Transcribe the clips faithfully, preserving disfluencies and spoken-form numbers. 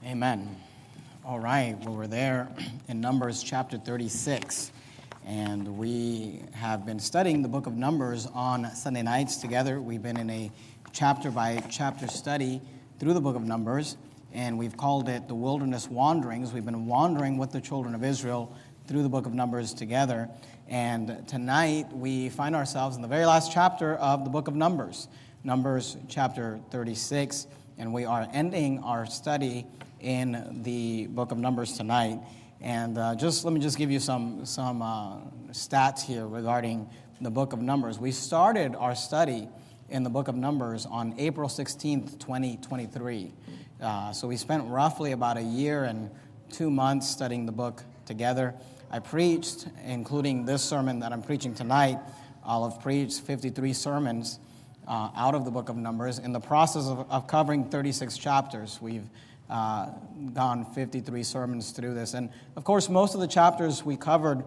Amen. All right, well, we're there in Numbers chapter thirty-six, and we have been studying the book of Numbers on Sunday nights together. We've been in a chapter-by-chapter study through the book of Numbers, and we've called it the Wilderness Wanderings. We've been wandering with the children of Israel through the book of Numbers together, and tonight we find ourselves in the very last chapter of the book of Numbers, Numbers chapter thirty-six, and we are ending our study in the book of Numbers tonight. And uh, just let me just give you some some uh, stats here regarding the book of Numbers. We started our study in the book of Numbers on April sixteenth, twenty twenty-three. Uh, so we spent roughly about a year and two months studying the book together. I preached, including this sermon that I'm preaching tonight, I'll have preached fifty-three sermons uh, out of the book of Numbers. In the process of, of covering thirty-six chapters, we've Uh, gone fifty-three sermons through this. And of course, most of the chapters we covered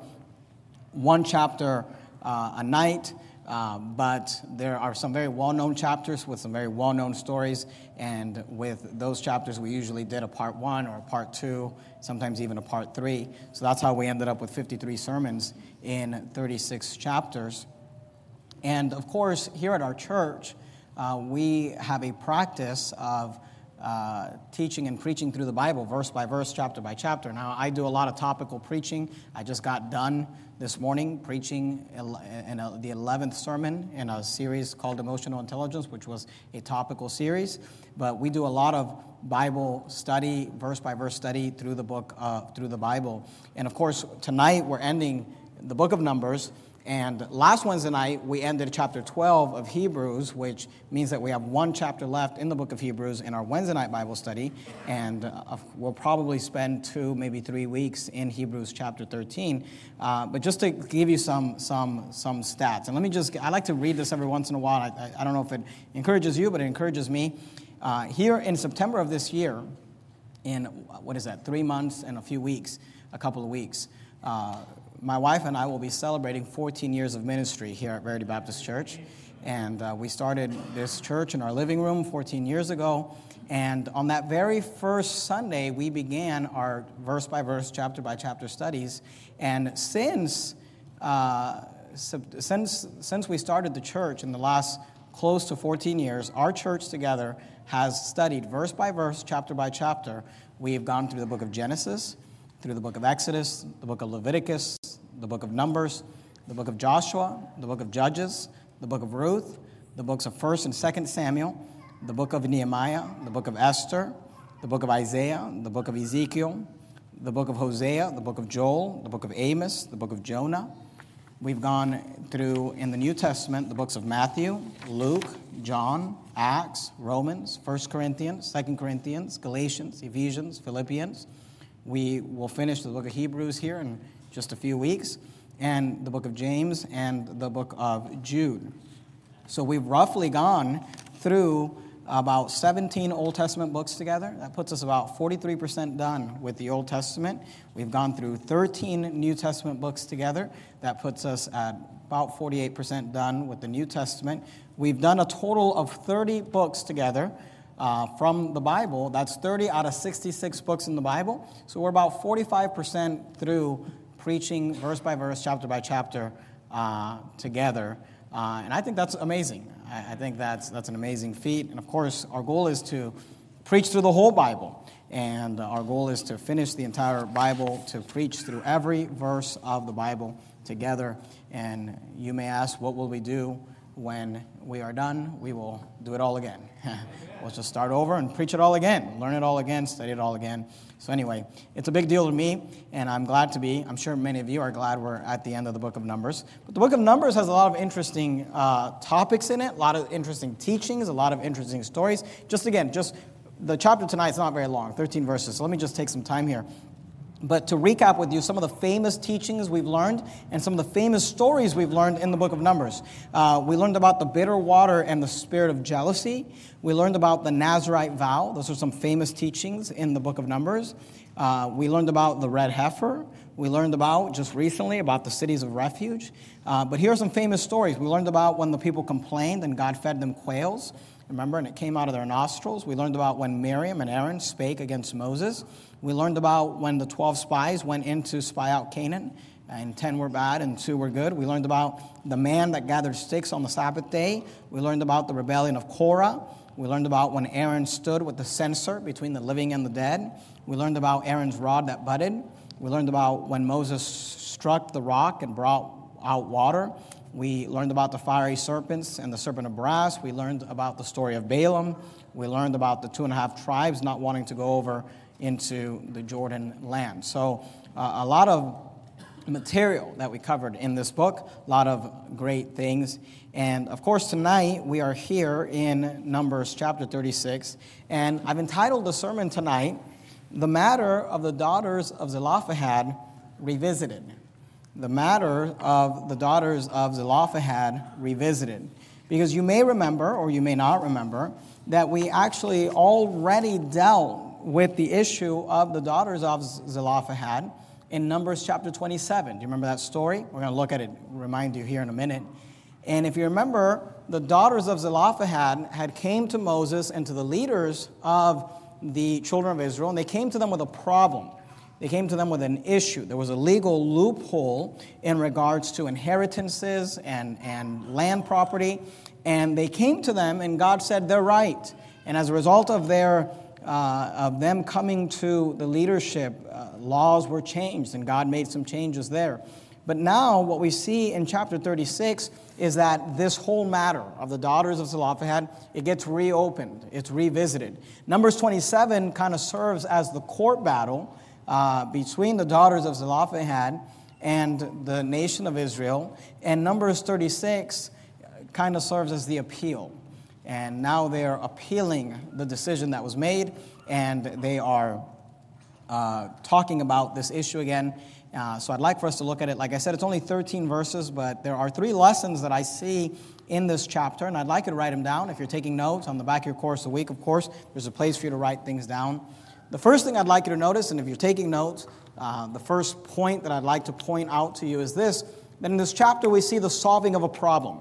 one chapter uh, a night, uh, but there are some very well-known chapters with some very well-known stories. And with those chapters, we usually did a part one or a part two, sometimes even a part three. So that's how we ended up with fifty-three sermons in thirty-six chapters. And of course, here at our church, uh, we have a practice of Uh, teaching and preaching through the Bible, verse by verse, chapter by chapter. Now, I do a lot of topical preaching. I just got done this morning preaching in a, the eleventh sermon in a series called Emotional Intelligence, which was a topical series. But we do a lot of Bible study, verse by verse study through the book, uh, through the Bible. And of course, tonight we're ending the book of Numbers. And last Wednesday night, we ended chapter twelve of Hebrews, which means that we have one chapter left in the book of Hebrews in our Wednesday night Bible study. And uh, we'll probably spend two, maybe three weeks in Hebrews chapter thirteen. Uh, but just to give you some some some stats. And let me just, I like to read this every once in a while. I, I don't know if it encourages you, but it encourages me. Uh, here in September of this year, in, what is that, three months and a few weeks, a couple of weeks, uh, my wife and I will be celebrating fourteen years of ministry here at Verity Baptist Church. And uh, we started this church in our living room fourteen years ago. And on that very first Sunday, we began our verse-by-verse, chapter-by-chapter studies. And since, uh, since, since we started the church in the last close to fourteen years, our church together has studied verse-by-verse, chapter-by-chapter. We've gone through the book of Genesis, through the book of Exodus, the book of Leviticus, the book of Numbers, the book of Joshua, the book of Judges, the book of Ruth, the books of First and Second Samuel, the book of Nehemiah, the book of Esther, the book of Isaiah, the book of Ezekiel, the book of Hosea, the book of Joel, the book of Amos, the book of Jonah. We've gone through, in the New Testament, the books of Matthew, Luke, John, Acts, Romans, First Corinthians, Second Corinthians, Galatians, Ephesians, Philippians. We will finish the book of Hebrews here in just a few weeks, and the book of James and the book of Jude. So we've roughly gone through about seventeen Old Testament books together. That puts us about forty-three percent done with the Old Testament. We've gone through thirteen New Testament books together. That puts us at about forty-eight percent done with the New Testament. We've done a total of thirty books together. Uh, from the Bible. That's thirty out of sixty-six books in the Bible. So we're about forty-five percent through preaching verse by verse, chapter by chapter uh, together. Uh, and I think that's amazing. I, I think that's that's an amazing feat. And of course, our goal is to preach through the whole Bible. And uh, our goal is to finish the entire Bible, to preach through every verse of the Bible together. And you may ask, what will we do when we are done? We will do it all again. We'll just start over and preach it all again, learn it all again, study it all again. So anyway, it's a big deal to me, and I'm glad to be. I'm sure many of you are glad we're at the end of the book of Numbers. But the book of Numbers has a lot of interesting uh, topics in it, a lot of interesting teachings, a lot of interesting stories. Just again, just the chapter tonight is not very long, thirteen verses. So let me just take some time here. But to recap with you some of the famous teachings we've learned and some of the famous stories we've learned in the book of Numbers. Uh, we learned about the bitter water and the spirit of jealousy. We learned about the Nazirite vow. Those are some famous teachings in the book of Numbers. Uh, we learned about the red heifer. We learned about, just recently, about the cities of refuge. Uh, but here are some famous stories. We learned about when the people complained and God fed them quails. remember, and it came out of their nostrils. We learned about when Miriam and Aaron spake against Moses. We learned about when the twelve spies went in to spy out Canaan, and ten were bad and two were good. We learned about the man that gathered sticks on the Sabbath day. We learned about the rebellion of Korah. We learned about when Aaron stood with the censer between the living and the dead. We learned about Aaron's rod that budded. We learned about when Moses struck the rock and brought out water. We learned about the fiery serpents and the serpent of brass. We learned about the story of Balaam. We learned about the two and a half tribes not wanting to go over into the Jordan land. So uh, a lot of material that we covered in this book, a lot of great things. And of course, tonight we are here in Numbers chapter thirty-six. And I've entitled the sermon tonight, The Matter of the Daughters of Zelophehad Revisited. The matter of the daughters of Zelophehad revisited. Because you may remember, or you may not remember, that we actually already dealt with the issue of the daughters of Zelophehad in Numbers chapter twenty-seven. Do you remember that story? We're going to look at it, remind you here in a minute. And if you remember, the daughters of Zelophehad had came to Moses and to the leaders of the children of Israel, and they came to them with a problem. They came to them with an issue. There was a legal loophole in regards to inheritances and, and land property. And they came to them, and God said they're right. And as a result of their uh, of them coming to the leadership, uh, laws were changed, and God made some changes there. But now what we see in chapter thirty-six is that this whole matter of the daughters of Zelophehad, it gets reopened. It's revisited. Numbers twenty-seven kind of serves as the court battle Uh, between the daughters of Zelophehad and the nation of Israel. And Numbers thirty-six kind of serves as the appeal. And now they're appealing the decision that was made, and they are uh, talking about this issue again. Uh, so I'd like for us to look at it. Like I said, it's only thirteen verses, but there are three lessons that I see in this chapter, and I'd like you to write them down. If you're taking notes on the back of your course a week, of course, there's a place for you to write things down. The first thing I'd like you to notice, and if you're taking notes, uh, the first point that I'd like to point out to you is this, that in this chapter we see the solving of a problem.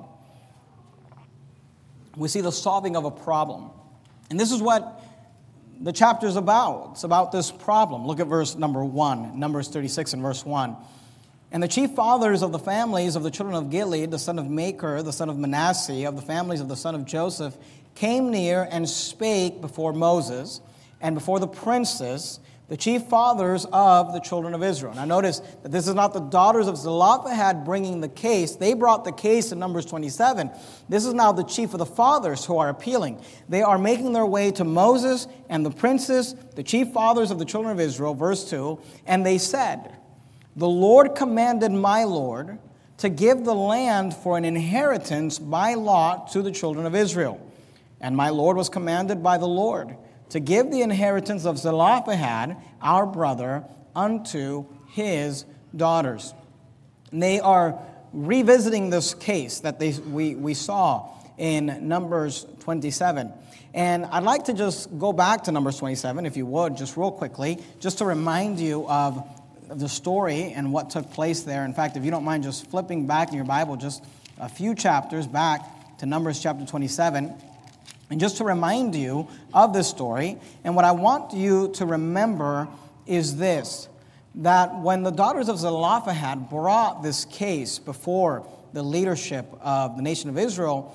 We see the solving of a problem. And this is what the chapter is about. It's about this problem. Look at verse number one, Numbers thirty-six and verse one. And the chief fathers of the families of the children of Gilead, the son of Machir, the son of Manasseh, of the families of the son of Joseph, came near and spake before Moses, and before the princes, the chief fathers of the children of Israel. Now notice that this is not the daughters of Zelophehad bringing the case. They brought the case in Numbers twenty-seven. This is now the chief of the fathers who are appealing. They are making their way to Moses and the princes, the chief fathers of the children of Israel, verse two, and they said, "The Lord commanded my Lord to give the land for an inheritance by lot to the children of Israel. And my Lord was commanded by the Lord to give the inheritance of Zelophehad, our brother, unto his daughters." And they are revisiting this case that they we, we saw in Numbers twenty-seven. And I'd like to just go back to Numbers twenty-seven, if you would, just real quickly, just to remind you of the story and what took place there. In fact, if you don't mind just flipping back in your Bible just a few chapters back to Numbers chapter twenty-seven, and just to remind you of this story. And what I want you to remember is this, that when the daughters of Zelophehad brought this case before the leadership of the nation of Israel,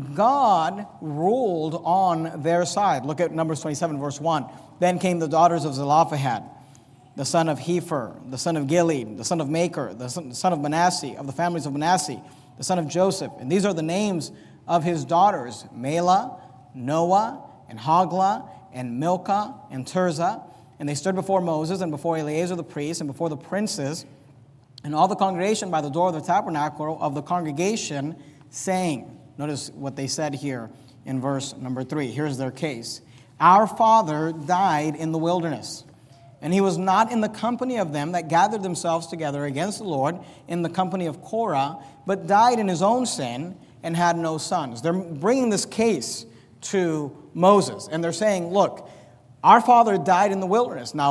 God ruled on their side. Look at Numbers twenty-seven, verse one. Then came the daughters of Zelophehad, the son of Hepher, the son of Gilead, the son of Machir, the son of Manasseh, of the families of Manasseh, the son of Joseph. And these are the names of his daughters, Mahlah, Noah, and Hoglah, and Milcah, and Tirzah. And they stood before Moses, and before Eleazar the priest, and before the princes, and all the congregation by the door of the tabernacle of the congregation, saying, notice what they said here in verse number three. Here's their case. Our father died in the wilderness, and he was not in the company of them that gathered themselves together against the Lord in the company of Korah, but died in his own sin and had no sons. They're bringing this case to Moses, and they're saying, look, our father died in the wilderness. Now,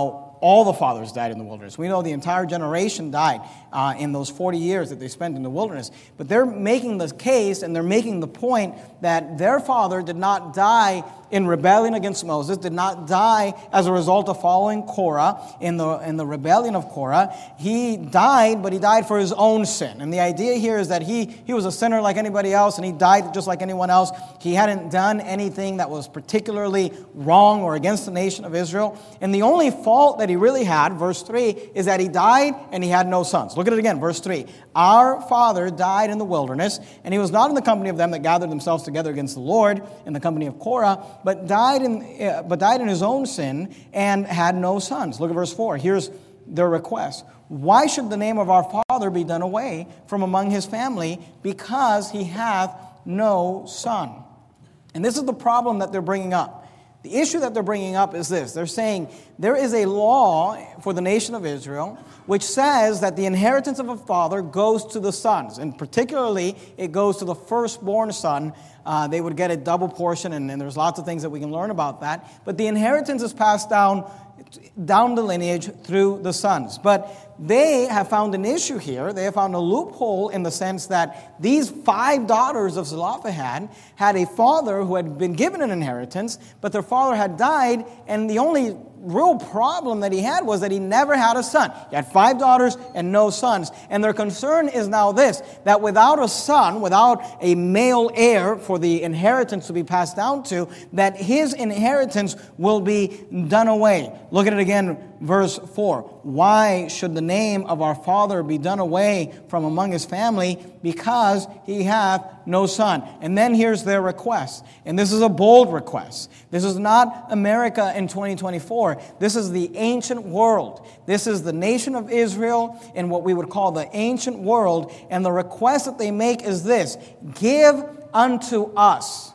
all the fathers died in the wilderness. We know the entire generation died uh, in those forty years that they spent in the wilderness. But they're making the case and they're making the point that their father did not die in rebellion against Moses, did not die as a result of following Korah in the, in the rebellion of Korah. He died, but he died for his own sin. And the idea here is that he, he was a sinner like anybody else, and he died just like anyone else. He hadn't done anything that was particularly wrong or against the nation of Israel. And the only fault that he really had, verse three, is that he died and he had no sons. Look at it again, verse three. Our father died in the wilderness, and he was not in the company of them that gathered themselves together against the Lord, in the company of Korah, but died in uh, but died in his own sin and had no sons. Look at verse four. Here's their request. Why should the name of our father be done away from among his family, because he hath no son? And this is the problem that they're bringing up. The issue that they're bringing up is this. They're saying there is a law for the nation of Israel which says that the inheritance of a father goes to the sons. And particularly, it goes to the firstborn son. Uh, they would get a double portion, and, and there's lots of things that we can learn about that. But the inheritance is passed down down the lineage through the sons. But they have found an issue here. They have found a loophole in the sense that these five daughters of Zelophehad had a father who had been given an inheritance, but their father had died, and the only real problem that he had was that he never had a son. He had five daughters and no sons. And their concern is now this, that without a son, without a male heir for the inheritance to be passed down to, that his inheritance will be done away. Look at it again, verse four. Why should the name of our father be done away from among his family? Because he hath no son. And then here's their request. And this is a bold request. This is not America in twenty twenty-four. This is the ancient world. This is the nation of Israel in what we would call the ancient world. And the request that they make is this: give unto us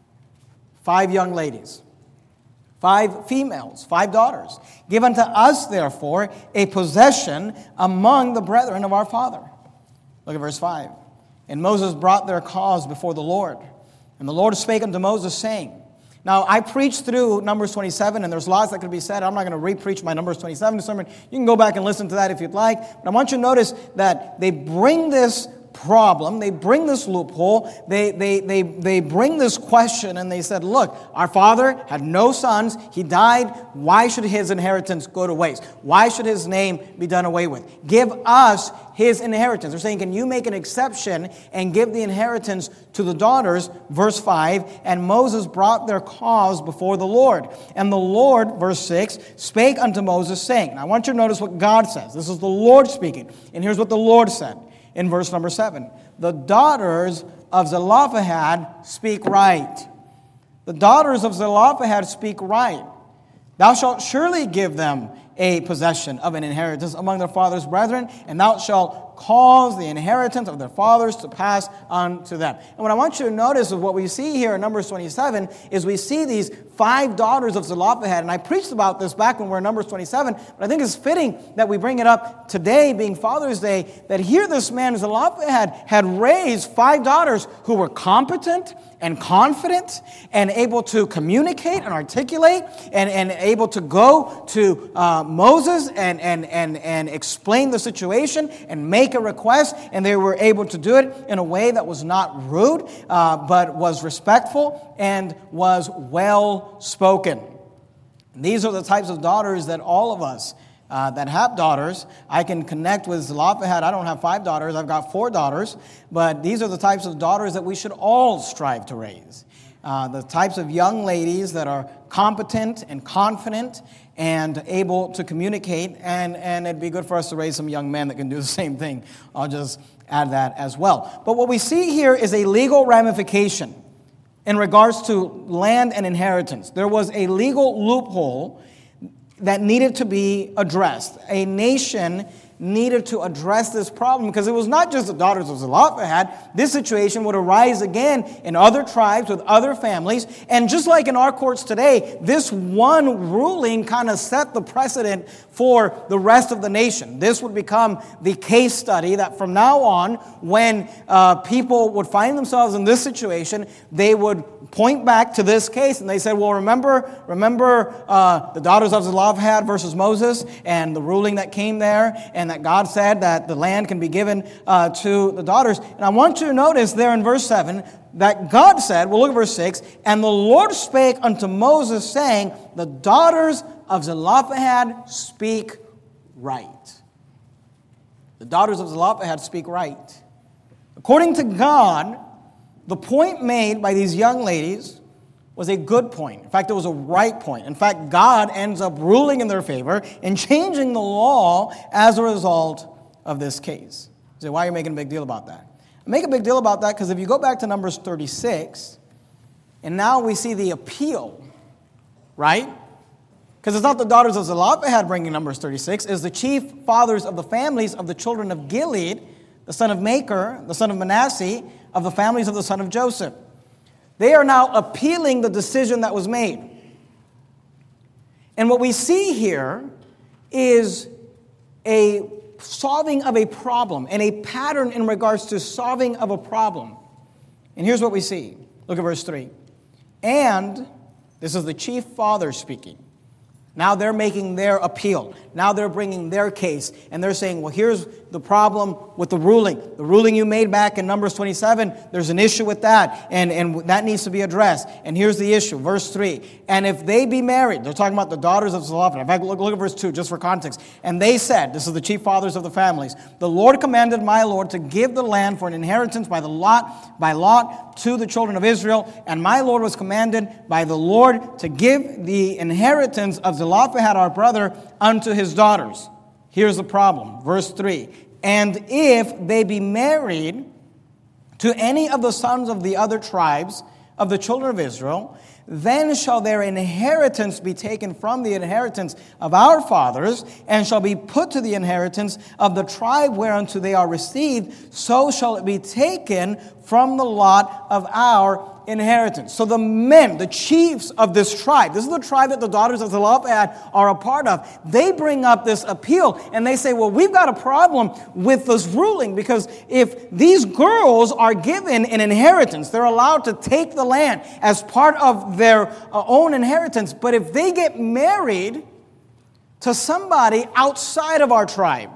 five young ladies, five females, five daughters. Give unto us, therefore, a possession among the brethren of our father. Look at verse five. And Moses brought their cause before the Lord. And the Lord spake unto Moses, saying, now, I preached through Numbers twenty-seven, and there's lots that could be said. I'm not going to re-preach my Numbers twenty-seven sermon. You can go back and listen to that if you'd like. But I want you to notice that they bring this problem, they bring this loophole, they, they, they, they bring this question, and they said, look, our father had no sons, he died, why should his inheritance go to waste? Why should his name be done away with? Give us his inheritance. They're saying, can you make an exception and give the inheritance to the daughters? Verse five, and Moses brought their cause before the Lord. And the Lord, verse six, spake unto Moses, saying, now I want you to notice what God says. This is the Lord speaking. And here's what the Lord said. In verse number seven, the daughters of Zelophehad speak right. The daughters of Zelophehad speak right. Thou shalt surely give them a possession of an inheritance among their father's brethren, and thou shalt cause the inheritance of their fathers to pass on to them. And what I want you to notice of what we see here in Numbers twenty-seven is we see these five daughters of Zelophehad. And I preached about this back when we were in Numbers twenty-seven, but I think it's fitting that we bring it up today, being Father's Day, that here this man Zelophehad had raised five daughters who were competent and confident and able to communicate and articulate and, and able to go to uh, Moses and, and, and, and explain the situation and make a request, and they were able to do it in a way that was not rude, uh, but was respectful and was well spoken. These are the types of daughters that all of us uh, that have daughters, I can connect with Zelophehad. I don't have five daughters, I've got four daughters, but these are the types of daughters that we should all strive to raise. Uh, the types of young ladies that are competent and confident and able to communicate, and, and it'd be good for us to raise some young men that can do the same thing. I'll just add that as well. But what we see here is a legal ramification in regards to land and inheritance. There was a legal loophole that needed to be addressed. A nation needed to address this problem because it was not just the daughters of Zelophehad. This situation would arise again in other tribes with other families. And just like in our courts today, this one ruling kind of set the precedent for the rest of the nation. This would become the case study that from now on, when uh, people would find themselves in this situation, they would point back to this case and they said, well, remember, remember uh, the daughters of Zelophehad versus Moses and the ruling that came there, and that God said that the land can be given uh, to the daughters. And I want you to notice there in verse seven that God said, well, look at verse six, and the Lord spake unto Moses, saying, the daughters of Zelophehad speak right. The daughters of Zelophehad speak right. According to God, the point made by these young ladies was a good point. In fact, it was a right point. In fact, God ends up ruling in their favor and changing the law as a result of this case. You say, why are you making a big deal about that? I make a big deal about that because if you go back to Numbers thirty-six, and now we see the appeal, right? Because it's not the daughters of Zelophehad bringing Numbers thirty-six, it's the chief fathers of the families of the children of Gilead, the son of Machir, the son of Manasseh, of the families of the son of Joseph. They are now appealing the decision that was made. And what we see here is a solving of a problem and a pattern in regards to solving of a problem. And here's what we see. Look at verse three. And, this is the chief father speaking. Now they're making their appeal. Now they're bringing their case. And they're saying, well, here's the problem with the ruling. The ruling you made back in Numbers twenty-seven, there's an issue with that. And, and that needs to be addressed. And here's the issue. Verse three. And if they be married, they're talking about the daughters of Zelophehad. In fact, look, look at verse two, just for context. And they said, this is the chief fathers of the families, the Lord commanded my Lord to give the land for an inheritance by the lot, by lot to the children of Israel. And my Lord was commanded by the Lord to give the inheritance of Zelophehad our brother unto his daughters. Here's the problem. Verse three. And if they be married to any of the sons of the other tribes of the children of Israel, then shall their inheritance be taken from the inheritance of our fathers, and shall be put to the inheritance of the tribe whereunto they are received. So shall it be taken from the lot of our inheritance. So the men, the chiefs of this tribe, this is the tribe that the daughters of Zelophehad are a part of, they bring up this appeal and they say, well, we've got a problem with this ruling, because if these girls are given an inheritance, they're allowed to take the land as part of their own inheritance. But if they get married to somebody outside of our tribe,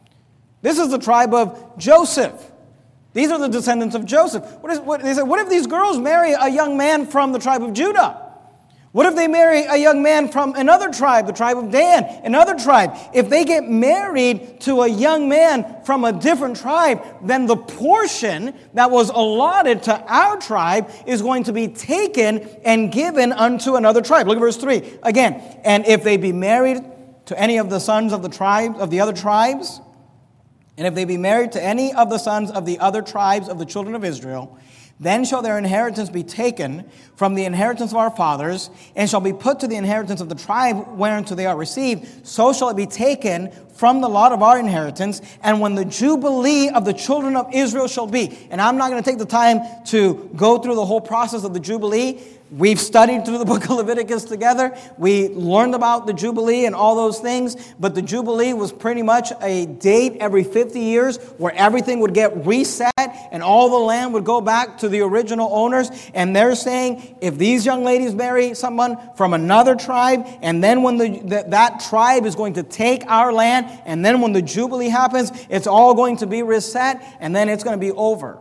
this is the tribe of Joseph. These are the descendants of Joseph. What is, what, they said, what if these girls marry a young man from the tribe of Judah? What if they marry a young man from another tribe, the tribe of Dan, another tribe? If they get married to a young man from a different tribe, then the portion that was allotted to our tribe is going to be taken and given unto another tribe. Look at verse three. Again, and if they be married to any of the sons of the tribe of the other tribes, and if they be married to any of the sons of the other tribes of the children of Israel, then shall their inheritance be taken from the inheritance of our fathers, and shall be put to the inheritance of the tribe whereunto they are received. So shall it be taken from the lot of our inheritance. And when the Jubilee of the children of Israel shall be, and I'm not going to take the time to go through the whole process of the Jubilee. We've studied through the book of Leviticus together. We learned about the Jubilee and all those things. But the Jubilee was pretty much a date every fifty years where everything would get reset and all the land would go back to the original owners. And they're saying, if these young ladies marry someone from another tribe, and then when the, the that tribe is going to take our land, and then when the Jubilee happens, it's all going to be reset, and then it's going to be over.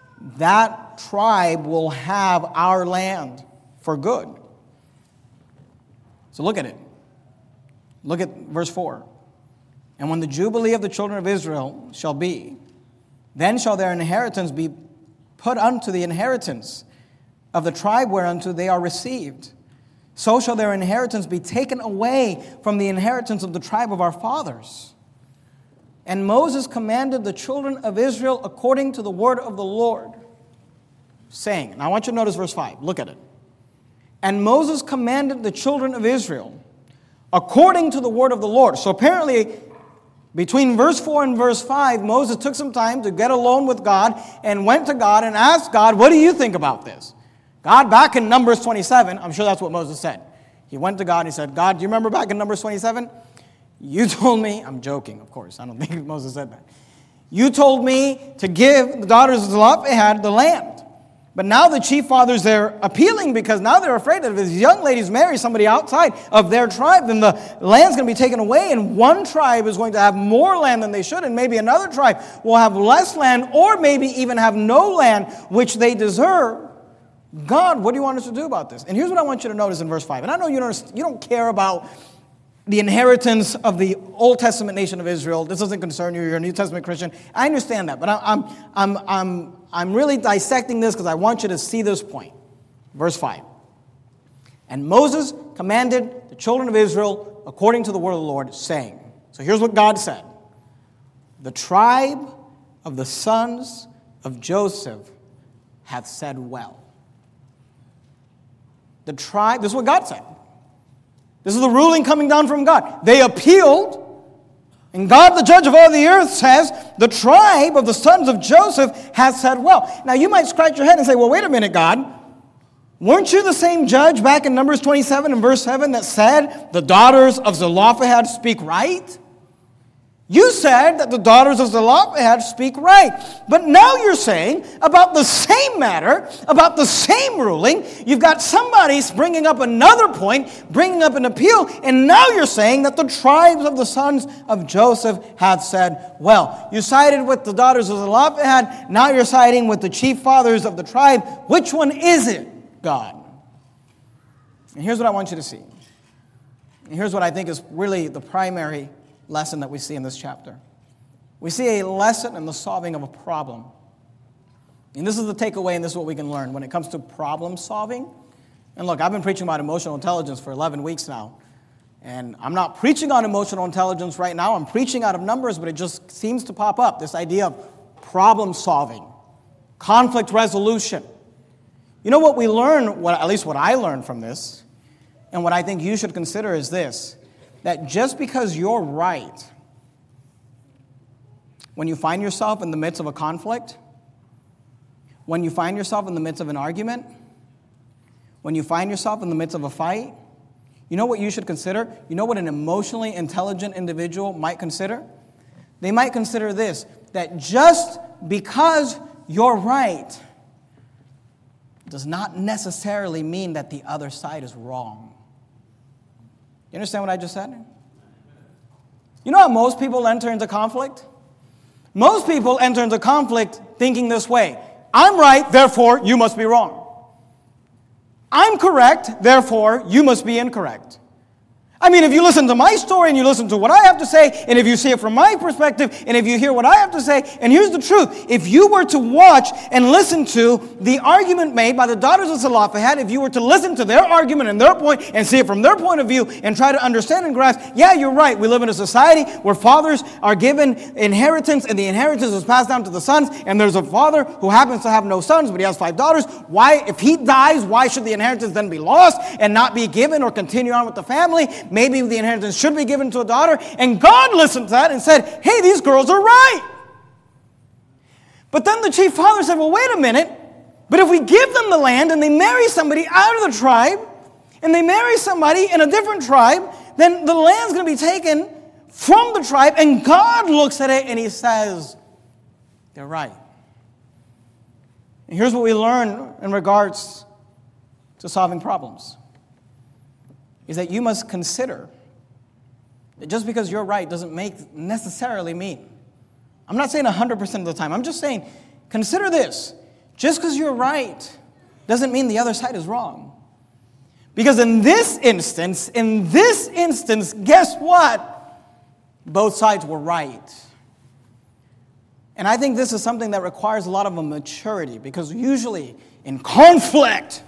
That tribe will have our land for good. So look at it. Look at verse four. And when the Jubilee of the children of Israel shall be, then shall their inheritance be put unto the inheritance of the tribe whereunto they are received. So shall their inheritance be taken away from the inheritance of the tribe of our fathers. And Moses commanded the children of Israel according to the word of the Lord, saying, and I want you to notice verse five. Look at it. And Moses commanded the children of Israel according to the word of the Lord. So apparently, Between verse four and verse five, Moses took some time to get alone with God and went to God and asked God, what do you think about this? God, back in Numbers twenty-seven, I'm sure that's what Moses said. He went to God and he said, God, do you remember back in Numbers twenty-seven? You told me, I'm joking, of course, I don't think Moses said that. You told me to give the daughters of Zelophehad the land. But now the chief fathers, they're appealing because now they're afraid that if these young ladies marry somebody outside of their tribe, then the land's going to be taken away, and one tribe is going to have more land than they should, and maybe another tribe will have less land, or maybe even have no land, which they deserve. God, what do you want us to do about this? And here's what I want you to notice in verse five. And I know you don't, you don't care about the inheritance of the Old Testament nation of Israel. This doesn't concern you. You're a New Testament Christian. I understand that. But I'm, I'm, I'm, I'm really dissecting this because I want you to see this point. Verse five. And Moses commanded the children of Israel according to the word of the Lord, saying. So here's what God said. The tribe of the sons of Joseph hath said well. The tribe, this is what God said. This is the ruling coming down from God. They appealed, and God, the judge of all the earth, says, the tribe of the sons of Joseph has said well. Now, you might scratch your head and say, well, wait a minute, God. Weren't you the same judge back in Numbers twenty-seven and verse seven that said, the daughters of Zelophehad speak right? You said that the daughters of Zelophehad speak right. But now you're saying about the same matter, about the same ruling, you've got somebody bringing up another point, bringing up an appeal, and now you're saying that the tribes of the sons of Joseph have said, well, you sided with the daughters of Zelophehad, now you're siding with the chief fathers of the tribe. Which one is it, God? And here's what I want you to see. And here's what I think is really the primary lesson that we see in this chapter. We see a lesson in the solving of a problem. And this is the takeaway, and this is what we can learn when it comes to problem solving. And look, I've been preaching about emotional intelligence for eleven weeks now. And I'm not preaching on emotional intelligence right now. I'm preaching out of Numbers, but it just seems to pop up, this idea of problem solving, conflict resolution. You know what we learn, what, at least what I learned from this, and what I think you should consider is this, that just because you're right, when you find yourself in the midst of a conflict, when you find yourself in the midst of an argument, when you find yourself in the midst of a fight, you know what you should consider? You know what an emotionally intelligent individual might consider? They might consider this, that just because you're right does not necessarily mean that the other side is wrong. You understand what I just said? You know how most people enter into conflict? Most people enter into conflict thinking this way. I'm right, therefore you must be wrong. I'm correct, therefore you must be incorrect. I mean, if you listen to my story and you listen to what I have to say, and if you see it from my perspective, and if you hear what I have to say, and here's the truth. If you were to watch and listen to the argument made by the daughters of Zelophehad, if you were to listen to their argument and their point and see it from their point of view and try to understand and grasp, yeah, you're right. We live in a society where fathers are given inheritance, and the inheritance is passed down to the sons, and there's a father who happens to have no sons, but he has five daughters. Why, if he dies, why should the inheritance then be lost and not be given or continue on with the family? Maybe the inheritance should be given to a daughter. And God listened to that and said, hey, these girls are right. But then the chief father said, well, wait a minute. But if we give them the land and they marry somebody out of the tribe, and they marry somebody in a different tribe, then the land's going to be taken from the tribe. And God looks at it and he says, they're right. And here's what we learn in regards to solving problems. Is that you must consider that just because you're right doesn't make necessarily mean. I'm not saying one hundred percent of the time. I'm just saying, consider this. Just because you're right doesn't mean the other side is wrong. Because in this instance, in this instance, guess what? Both sides were right. And I think this is something that requires a lot of a maturity, because usually in conflict,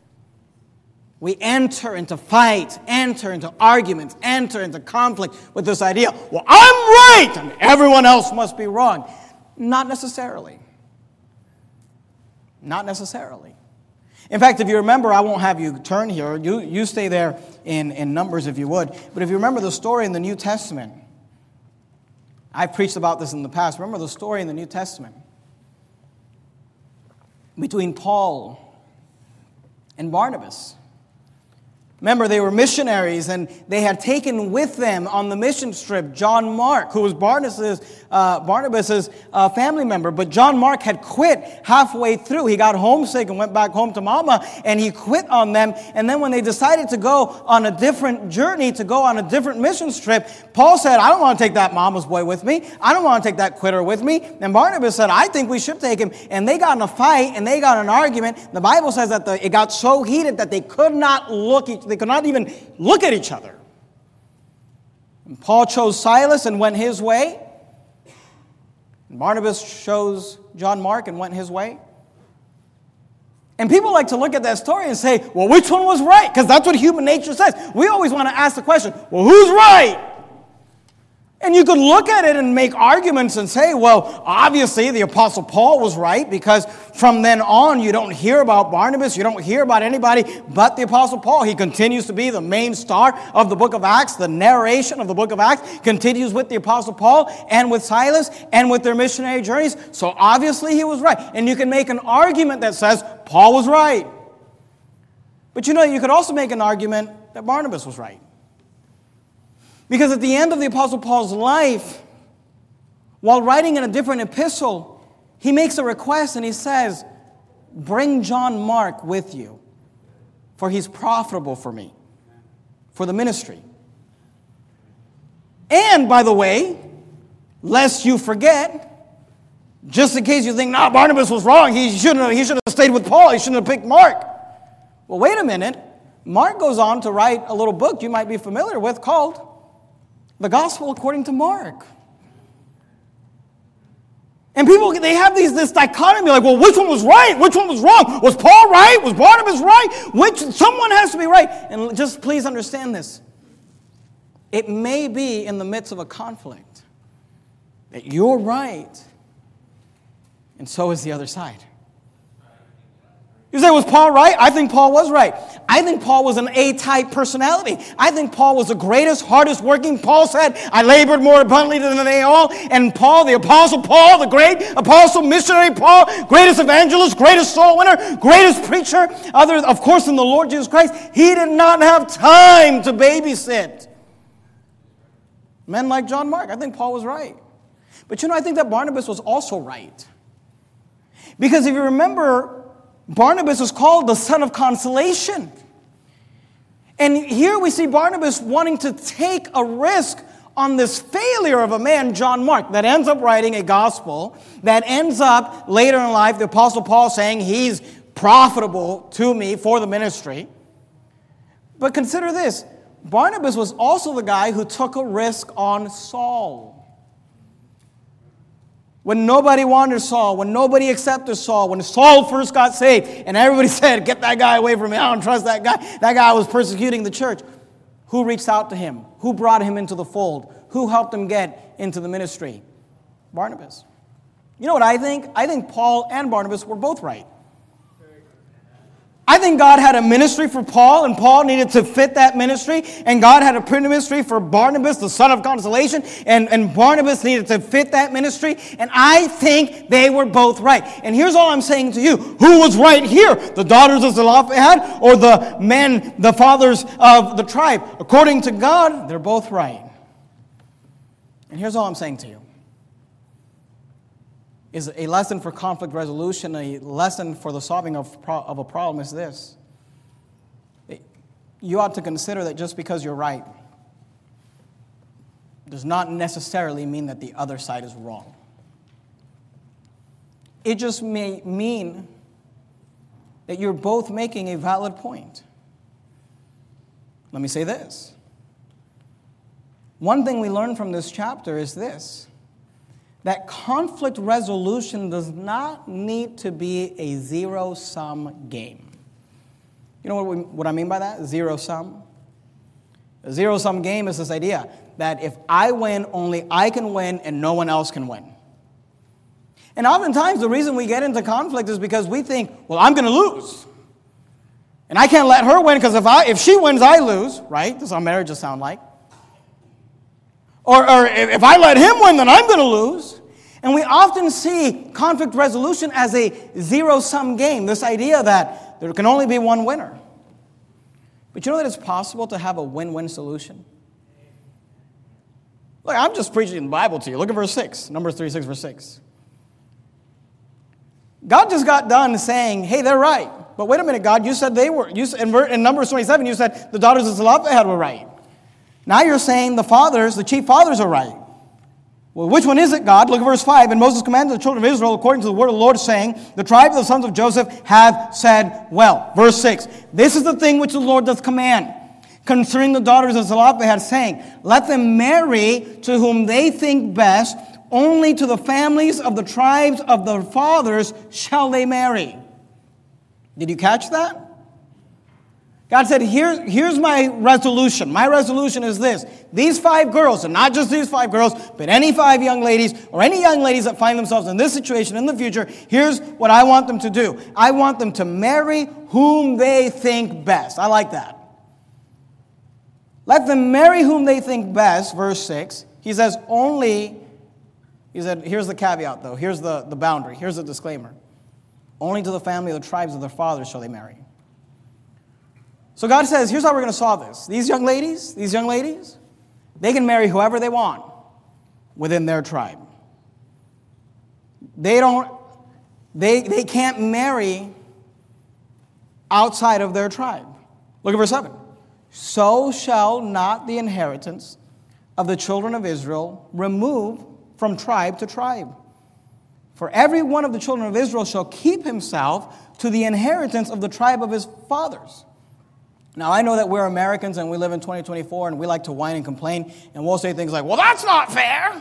we enter into fights, enter into arguments, enter into conflict with this idea, well, I'm right and everyone else must be wrong. Not necessarily. Not necessarily. In fact, if you remember, I won't have you turn here. You, you stay there in, in Numbers if you would. But if you remember the story in the New Testament I've preached about this in the past. Remember the story in the New Testament between Paul and Barnabas. Remember, they were missionaries, and they had taken with them on the mission trip John Mark, who was Barnabas's, uh, Barnabas's uh, family member. But John Mark had quit halfway through. He got homesick and went back home to mama, and he quit on them. And then when they decided to go on a different journey, to go on a different mission trip, Paul said, I don't want to take that mama's boy with me. I don't want to take that quitter with me. And Barnabas said, I think we should take him. And they got in a fight, and they got in an argument. The Bible says that the, it got so heated that they could not look each They could not even look at each other. And Paul chose Silas and went his way. And Barnabas chose John Mark and went his way. And people like to look at that story and say, well, which one was right? Because that's what human nature says. We always want to ask the question, well, who's right? And you could look at it and make arguments and say, well, obviously the Apostle Paul was right, because from then on you don't hear about Barnabas, you don't hear about anybody but the Apostle Paul. He continues to be the main star of the book of Acts. The narration of the book of Acts continues with the Apostle Paul and with Silas and with their missionary journeys. So obviously he was right. And you can make an argument that says Paul was right. But you know, you could also make an argument that Barnabas was right. Because at the end of the Apostle Paul's life, while writing in a different epistle, he makes a request and he says, bring John Mark with you, for he's profitable for me, for the ministry. And, by the way, lest you forget, just in case you think, no, Barnabas was wrong, he shouldn't have, he should have stayed with Paul, he shouldn't have picked Mark. Well, wait a minute. Mark goes on to write a little book you might be familiar with called The Gospel According to Mark. And people, they have these this dichotomy, like, well, which one was right? Which one was wrong? Was Paul right? Was Barnabas right? Which someone has to be right. And just please understand this. It may be in the midst of a conflict that you're right, and so is the other side. You say, was Paul right? I think Paul was right. I think Paul was an A-type personality. I think Paul was the greatest, hardest working. Paul said, I labored more abundantly than they all. And Paul, the apostle Paul, the great apostle, missionary Paul, greatest evangelist, greatest soul winner, greatest preacher, other, of course, than the Lord Jesus Christ, he did not have time to babysit men like John Mark. I think Paul was right. But you know, I think that Barnabas was also right. Because if you remember, Barnabas is called the son of consolation. And here we see Barnabas wanting to take a risk on this failure of a man, John Mark, that ends up writing a gospel, that ends up later in life, the Apostle Paul saying he's profitable to me for the ministry. But consider this, Barnabas was also the guy who took a risk on Saul. When nobody wanted Saul, when nobody accepted Saul, when Saul first got saved, and everybody said, get that guy away from me, I don't trust that guy. That guy was persecuting the church. Who reached out to him? Who brought him into the fold? Who helped him get into the ministry? Barnabas. You know what I think? I think Paul and Barnabas were both right. I think God had a ministry for Paul, and Paul needed to fit that ministry. And God had a ministry for Barnabas, the son of consolation, and, and Barnabas needed to fit that ministry. And I think they were both right. And here's all I'm saying to you. Who was right here? The daughters of Zelophehad or the men, the fathers of the tribe? According to God, they're both right. And here's all I'm saying to you. Is a lesson for conflict resolution, a lesson for the solving of, pro- of a problem is this. You ought to consider that just because you're right does not necessarily mean that the other side is wrong. It just may mean that you're both making a valid point. Let me say this. One thing we learn from this chapter is this. That conflict resolution does not need to be a zero-sum game. You know what, we, what I mean by that? Zero-sum. A zero-sum game is this idea that if I win, only I can win and no one else can win. And oftentimes the reason we get into conflict is because we think, well, I'm going to lose. And I can't let her win because if I if she wins, I lose, right? That's how marriages sound like. Or, or if I let him win, then I'm going to lose. And we often see conflict resolution as a zero-sum game, this idea that there can only be one winner. But you know that it's possible to have a win-win solution? Look, I'm just preaching the Bible to you. Look at verse six, Numbers thirty-six, verse six. God just got done saying, hey, they're right. But wait a minute, God, you said they were. You said, in Numbers twenty-seven, you said the daughters of Zelophehad were right. Now you're saying the fathers, the chief fathers are right. Well, which one is it, God? Look at verse five. And Moses commanded the children of Israel according to the word of the Lord, saying, the tribes of the sons of Joseph have said well. Verse six. This is the thing which the Lord doth command concerning the daughters of Zelophehad, saying, let them marry to whom they think best, only to the families of the tribes of their fathers shall they marry. Did you catch that? God said, Here, here's my resolution. My resolution is this. These five girls, and not just these five girls, but any five young ladies, or any young ladies that find themselves in this situation in the future, here's what I want them to do. I want them to marry whom they think best. I like that. Let them marry whom they think best, verse six. He says, only, he said, here's the caveat though. Here's the, the boundary. Here's the disclaimer. Only to the family of the tribes of their fathers shall they marry. So God says, here's how we're going to solve this. These young ladies, these young ladies, they can marry whoever they want within their tribe. They don't, they, they can't marry outside of their tribe. Look at verse seven. So shall not the inheritance of the children of Israel remove from tribe to tribe. For every one of the children of Israel shall keep himself to the inheritance of the tribe of his fathers. Now, I know that we're Americans and we live in twenty twenty-four and we like to whine and complain, and we'll say things like, well, that's not fair.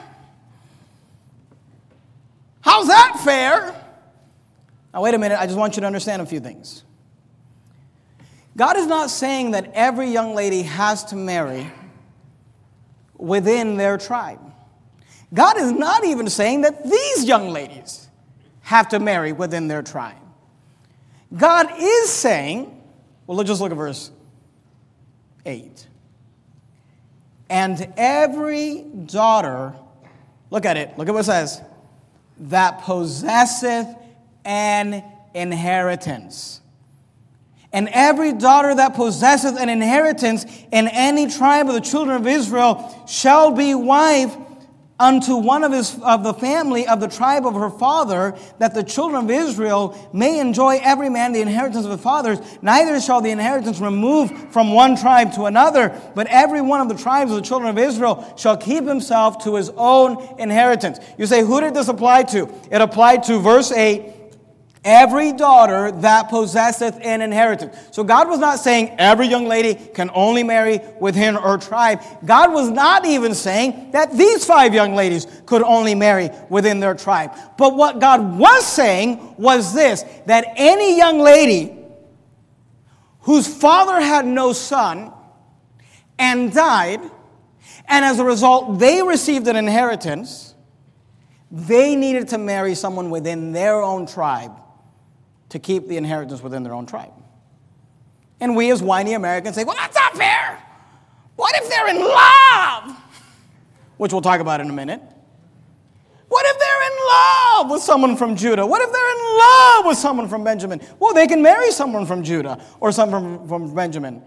How's that fair? Now, wait a minute. I just want you to understand a few things. God is not saying that every young lady has to marry within their tribe. God is not even saying that these young ladies have to marry within their tribe. God is saying, well, let's just look at verse eight. And every daughter, look at it, look at what it says, that possesseth an inheritance. And every daughter that possesseth an inheritance in any tribe of the children of Israel shall be wife unto one of his of the family of the tribe of her father, that the children of Israel may enjoy every man the inheritance of his fathers. Neither shall the inheritance remove from one tribe to another, but every one of the tribes of the children of Israel shall keep himself to his own inheritance. You say, who did this apply to? It applied to verse eight. Every daughter that possesseth an inheritance. So God was not saying every young lady can only marry within her tribe. God was not even saying that these five young ladies could only marry within their tribe. But what God was saying was this, that any young lady whose father had no son and died, and as a result they received an inheritance, they needed to marry someone within their own tribe to keep the inheritance within their own tribe. And we as whiny Americans say, well, that's not fair. What if they're in love? Which we'll talk about in a minute. What if they're in love with someone from Judah? What if they're in love with someone from Benjamin? Well, they can marry someone from Judah or someone from, from Benjamin.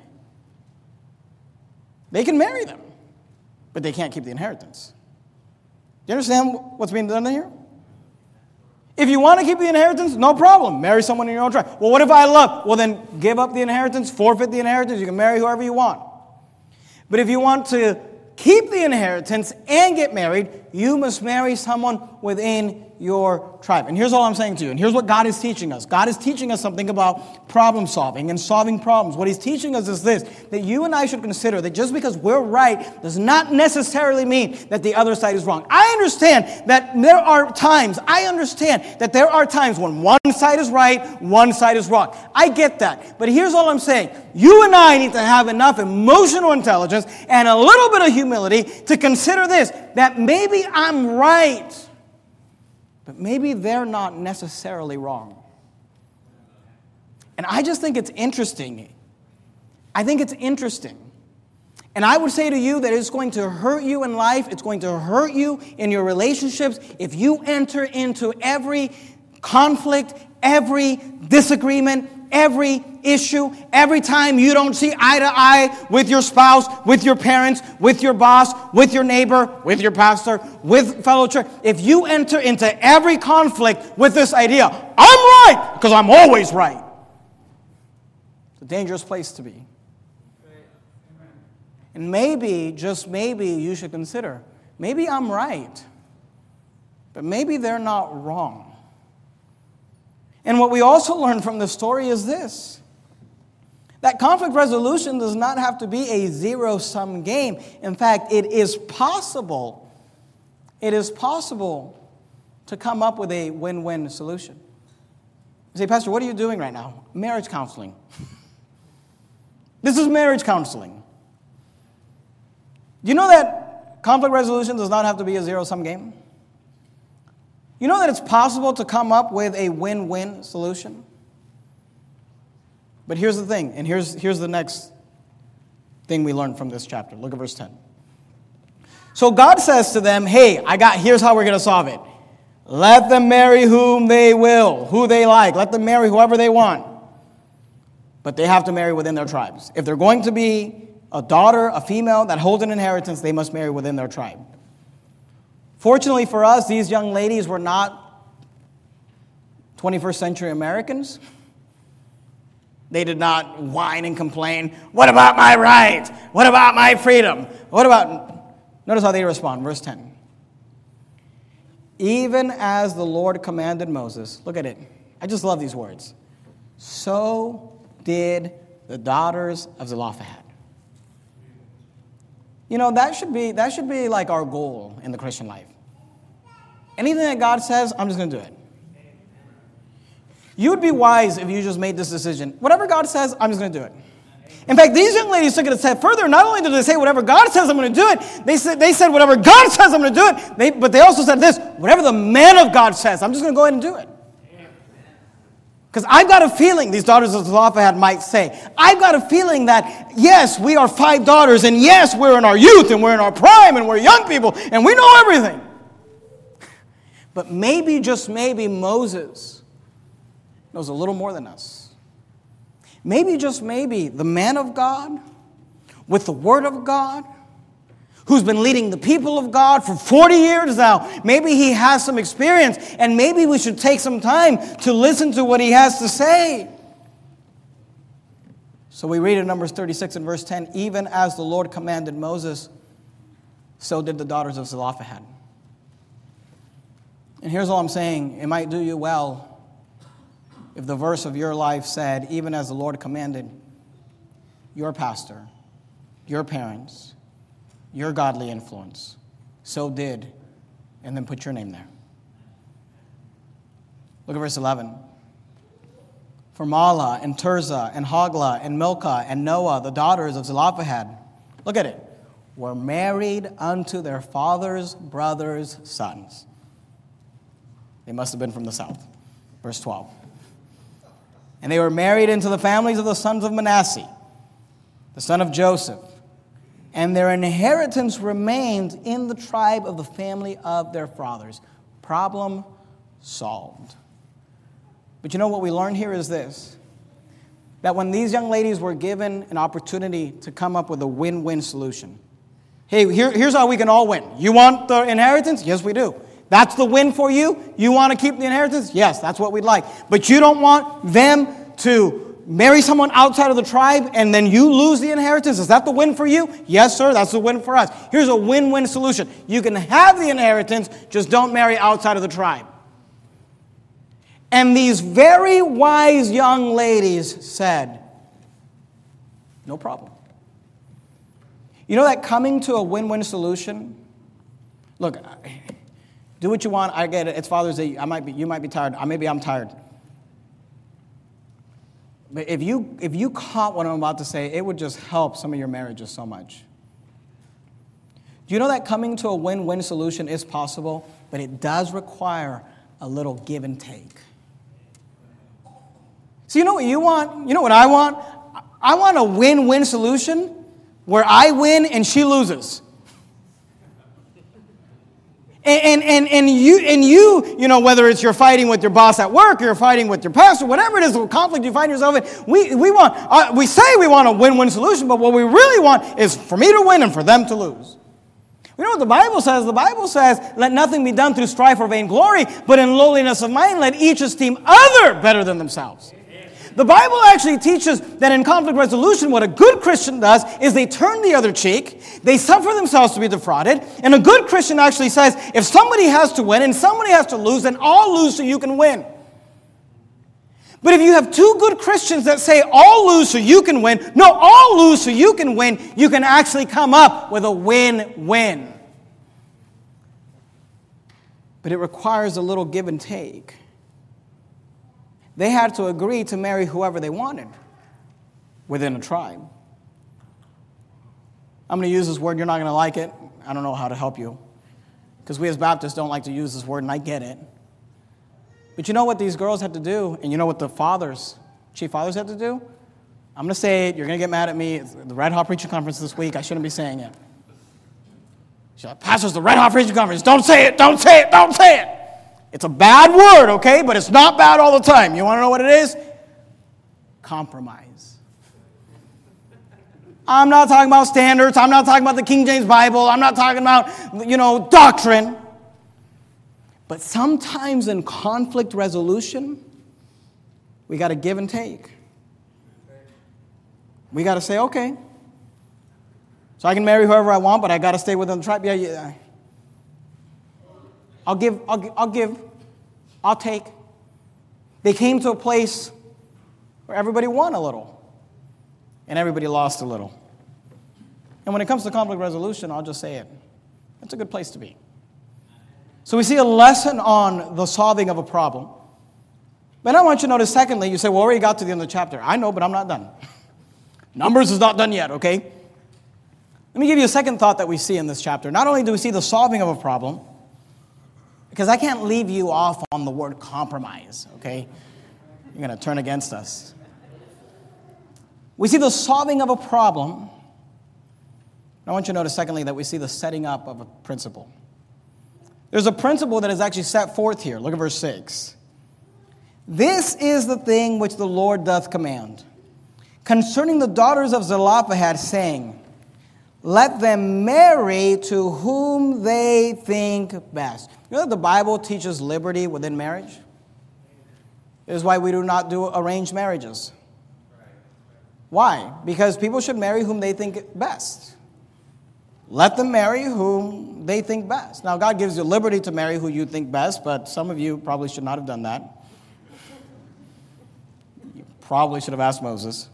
They can marry them, but they can't keep the inheritance. Do you understand what's being done here? If you want to keep the inheritance, no problem. Marry someone in your own tribe. Well, what if I love? Well, then give up the inheritance, forfeit the inheritance. You can marry whoever you want. But if you want to keep the inheritance and get married, you must marry someone within your tribe. And here's all I'm saying to you. And here's what God is teaching us. God is teaching us something about problem solving and solving problems. What he's teaching us is this, that you and I should consider that just because we're right does not necessarily mean that the other side is wrong. I understand that there are times, I understand that there are times when one side is right, one side is wrong. I get that. But here's all I'm saying. You and I need to have enough emotional intelligence and a little bit of humility to consider this, that maybe I'm right, but maybe they're not necessarily wrong. And I just think it's interesting. I think it's interesting. And I would say to you that it's going to hurt you in life. It's going to hurt you in your relationships if you enter into every conflict, every disagreement, every issue, every time you don't see eye to eye with your spouse, with your parents, with your boss, with your neighbor, with your pastor, with fellow church. If you enter into every conflict with this idea, I'm right because I'm always right. It's a dangerous place to be. And maybe, just maybe, you should consider, maybe I'm right, but maybe they're not wrong. And what we also learn from the story is this, that conflict resolution does not have to be a zero-sum game. In fact, it is possible, it is possible to come up with a win-win solution. You say, Pastor, what are you doing right now? Marriage counseling. This is marriage counseling. Do you know that conflict resolution does not have to be a zero-sum game? You know that it's possible to come up with a win-win solution? But here's the thing, and here's, here's the next thing we learn from this chapter. Look at verse ten. So God says to them, hey, I got, here's how we're going to solve it. Let them marry whom they will, who they like. Let them marry whoever they want. But they have to marry within their tribes. If they're going to be a daughter, a female that holds an inheritance, they must marry within their tribe. Fortunately for us, these young ladies were not twenty-first century Americans. They did not whine and complain, what about my rights? What about my freedom? What about... Notice how they respond, verse ten. Even as the Lord commanded Moses, look at it. I just love these words. So did the daughters of Zelophehad. You know, that should be that should be like our goal in the Christian life. Anything that God says, I'm just going to do it. You would be wise if you just made this decision. Whatever God says, I'm just going to do it. In fact, these young ladies took it a step further. Not only did they say whatever God says, I'm going to do it, they said, they said whatever God says, I'm going to do it. They, but they also said this, whatever the man of God says, I'm just going to go ahead and do it. Because I've got a feeling, these daughters of Zelophehad might say, I've got a feeling that, yes, we are five daughters, and yes, we're in our youth, and we're in our prime, and we're young people, and we know everything. But maybe, just maybe, Moses knows a little more than us. Maybe, just maybe, the man of God, with the word of God, who's been leading the people of God for forty years now. Maybe he has some experience, and maybe we should take some time to listen to what he has to say. So we read in Numbers thirty-six and verse ten, even as the Lord commanded Moses, so did the daughters of Zelophehad. And here's all I'm saying. It might do you well if the verse of your life said, even as the Lord commanded your pastor, your parents, your godly influence, so did, and then put your name there. Look at verse eleven. For Mahlah and Tirzah and Hoglah and Milcah and Noah, the daughters of Zelophehad, look at it, were married unto their father's brother's sons. They must have been from the south. Verse twelve. And they were married into the families of the sons of Manasseh, the son of Joseph. And their inheritance remained in the tribe of the family of their fathers. Problem solved. But you know what we learned here is this. That when these young ladies were given an opportunity to come up with a win-win solution. Hey, here, here's how we can all win. You want the inheritance? Yes, we do. That's the win for you? You want to keep the inheritance? Yes, that's what we'd like. But you don't want them to marry someone outside of the tribe and then you lose the inheritance? Is that the win for you? Yes, sir, that's the win for us. Here's a win-win solution. You can have the inheritance, just don't marry outside of the tribe. And these very wise young ladies said, no problem. You know that coming to a win-win solution? Look, do what you want. I get it. It's Father's Day. I might be, you might be tired. Maybe I'm tired. But if you if you caught what I'm about to say, it would just help some of your marriages so much. Do you know that coming to a win-win solution is possible, but it does require a little give and take? So you know what you want? You know what I want? I want a win-win solution, where I win and she loses. And, and, and, you, and you, you know, whether it's you're fighting with your boss at work, or you're fighting with your pastor, whatever it is, the conflict you find yourself in, we, we, want, uh, we say we want a win-win solution, but what we really want is for me to win and for them to lose. You know what the Bible says? The Bible says, let nothing be done through strife or vainglory, but in lowliness of mind, let each esteem other better than themselves. The Bible actually teaches that in conflict resolution, what a good Christian does is they turn the other cheek, they suffer themselves to be defrauded, and a good Christian actually says, if somebody has to win and somebody has to lose, then all lose so you can win. But if you have two good Christians that say all lose so you can win, no, all lose so you can win, you can actually come up with a win-win. But it requires a little give and take. They had to agree to marry whoever they wanted within a tribe. I'm going to use this word. You're not going to like it. I don't know how to help you. Because we as Baptists don't like to use this word, and I get it. But you know what these girls had to do? And you know what the fathers, chief fathers had to do? I'm going to say it. You're going to get mad at me. It's the Red Hot Preaching Conference this week. I shouldn't be saying it. She's like, Pastor's the Red Hot Preaching Conference. Don't say it. Don't say it. Don't say it. It's a bad word, okay? But it's not bad all the time. You want to know what it is? Compromise. I'm not talking about standards. I'm not talking about the King James Bible. I'm not talking about, you know, doctrine. But sometimes in conflict resolution, we got to give and take. We got to say, okay, so I can marry whoever I want, but I got to stay within the tribe. Yeah, yeah. I'll give, I'll, I'll give, I'll take. They came to a place where everybody won a little and everybody lost a little. And when it comes to conflict resolution, I'll just say it. It's a good place to be. So we see a lesson on the solving of a problem. But I want you to notice, secondly, you say, well, we already got to the end of the chapter. I know, but I'm not done. Numbers is not done yet, okay? Let me give you a second thought that we see in this chapter. Not only do we see the solving of a problem, because I can't leave you off on the word compromise, okay? You're going to turn against us. We see the solving of a problem. I want you to notice, secondly, that we see the setting up of a principle. There's a principle that is actually set forth here. Look at verse six. This is the thing which the Lord doth command, concerning the daughters of Zelophehad, saying, let them marry to whom they think best. You know that the Bible teaches liberty within marriage? It is why we do not do arranged marriages. Why? Because people should marry whom they think best. Let them marry whom they think best. Now, God gives you liberty to marry who you think best, but some of you probably should not have done that. You probably should have asked Moses.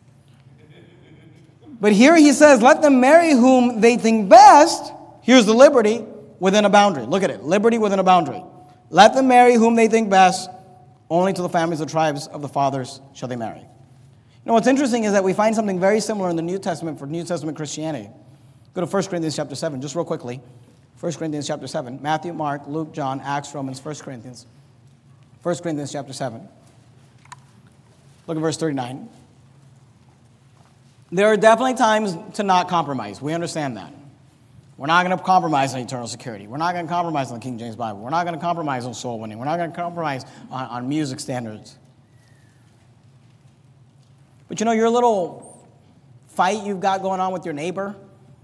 But here he says, let them marry whom they think best. Here's the liberty within a boundary. Look at it. Liberty within a boundary. Let them marry whom they think best. Only to the families of the tribes of the fathers shall they marry. You know, what's interesting is that we find something very similar in the New Testament for New Testament Christianity. Go to First Corinthians chapter seven, just real quickly. First Corinthians chapter seven. Matthew, Mark, Luke, John, Acts, Romans, First Corinthians. First Corinthians chapter seven. Look at verse thirty-nine. There are definitely times to not compromise. We understand that. We're not going to compromise on eternal security. We're not going to compromise on the King James Bible. We're not going to compromise on soul winning. We're not going to compromise on, on music standards. But you know, your little fight you've got going on with your neighbor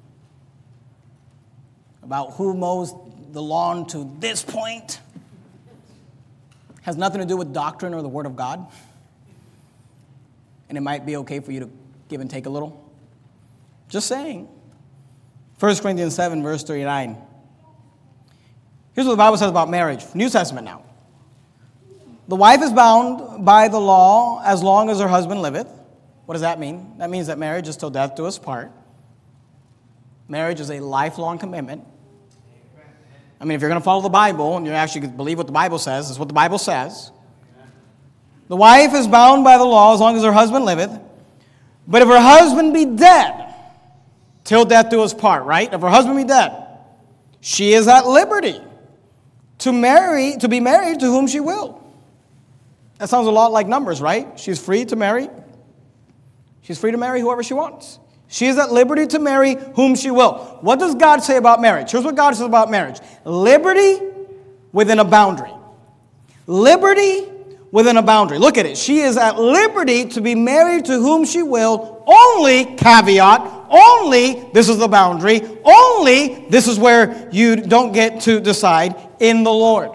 about who mows the lawn to this point has nothing to do with doctrine or the Word of God. And it might be okay for you to give and take a little. Just saying. First Corinthians seven, verse thirty-nine. Here's what the Bible says about marriage. New Testament now. The wife is bound by the law as long as her husband liveth. What does that mean? That means that marriage is till death do us part. Marriage is a lifelong commitment. I mean, if you're going to follow the Bible and you actually believe what the Bible says, it's what the Bible says. The wife is bound by the law as long as her husband liveth. But if her husband be dead, till death do us part, right? If her husband be dead, she is at liberty to marry, to be married to whom she will. That sounds a lot like Numbers, right? She's free to marry. She's free to marry whoever she wants. She is at liberty to marry whom she will. What does God say about marriage? Here's what God says about marriage. Liberty within a boundary. Liberty within a boundary. Look at it. She is at liberty to be married to whom she will. Only, caveat, only, this is the boundary, only, this is where you don't get to decide, in the Lord.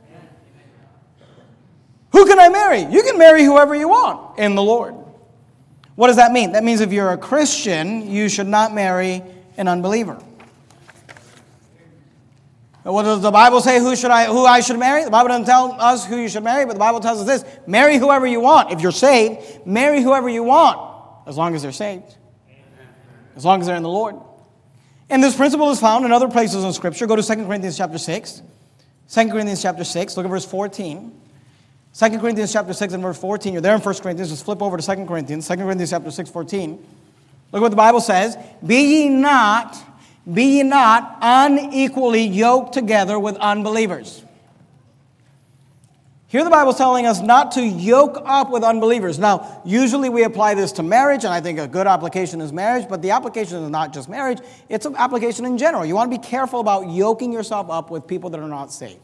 Who can I marry? You can marry whoever you want in the Lord. What does that mean? That means if you're a Christian, you should not marry an unbeliever. What does the Bible say? Who should I, who I should marry? The Bible doesn't tell us who you should marry, but the Bible tells us this: marry whoever you want. If you're saved, marry whoever you want, as long as they're saved, as long as they're in the Lord. And this principle is found in other places in Scripture. Go to Second Corinthians chapter six. Second Corinthians chapter six. Look at verse fourteen. Second Corinthians chapter six and verse fourteen. You're there in First Corinthians. Just flip over to Second Corinthians. Second Corinthians chapter six, fourteen. Look what the Bible says. Be ye not, be ye not unequally yoked together with unbelievers. Here the Bible's telling us not to yoke up with unbelievers. Now, usually we apply this to marriage, and I think a good application is marriage, but the application is not just marriage, it's an application in general. You want to be careful about yoking yourself up with people that are not saved.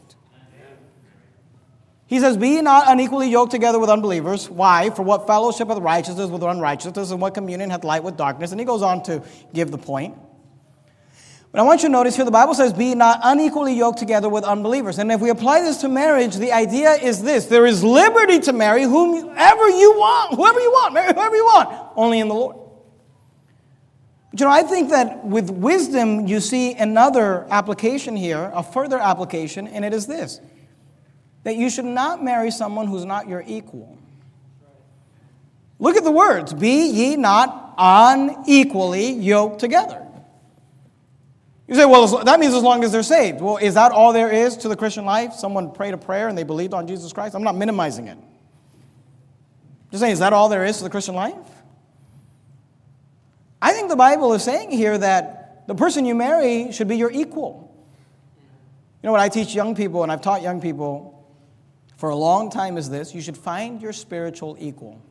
He says, be ye not unequally yoked together with unbelievers. Why? For what fellowship hath righteousness with unrighteousness, and what communion hath light with darkness? And he goes on to give the point. But I want you to notice here, the Bible says, be ye not unequally yoked together with unbelievers. And if we apply this to marriage, the idea is this: there is liberty to marry whomever you want, whoever you want, marry whoever you want, only in the Lord. But you know, I think that with wisdom, you see another application here, a further application, and it is this: that you should not marry someone who's not your equal. Look at the words. Be ye not unequally yoked together. You say, well, that means as long as they're saved. Well, is that all there is to the Christian life? Someone prayed a prayer and they believed on Jesus Christ? I'm not minimizing it. Just saying, is that all there is to the Christian life? I think the Bible is saying here that the person you marry should be your equal. You know what I teach young people, and I've taught young people for a long time, is this: you should find your spiritual equal.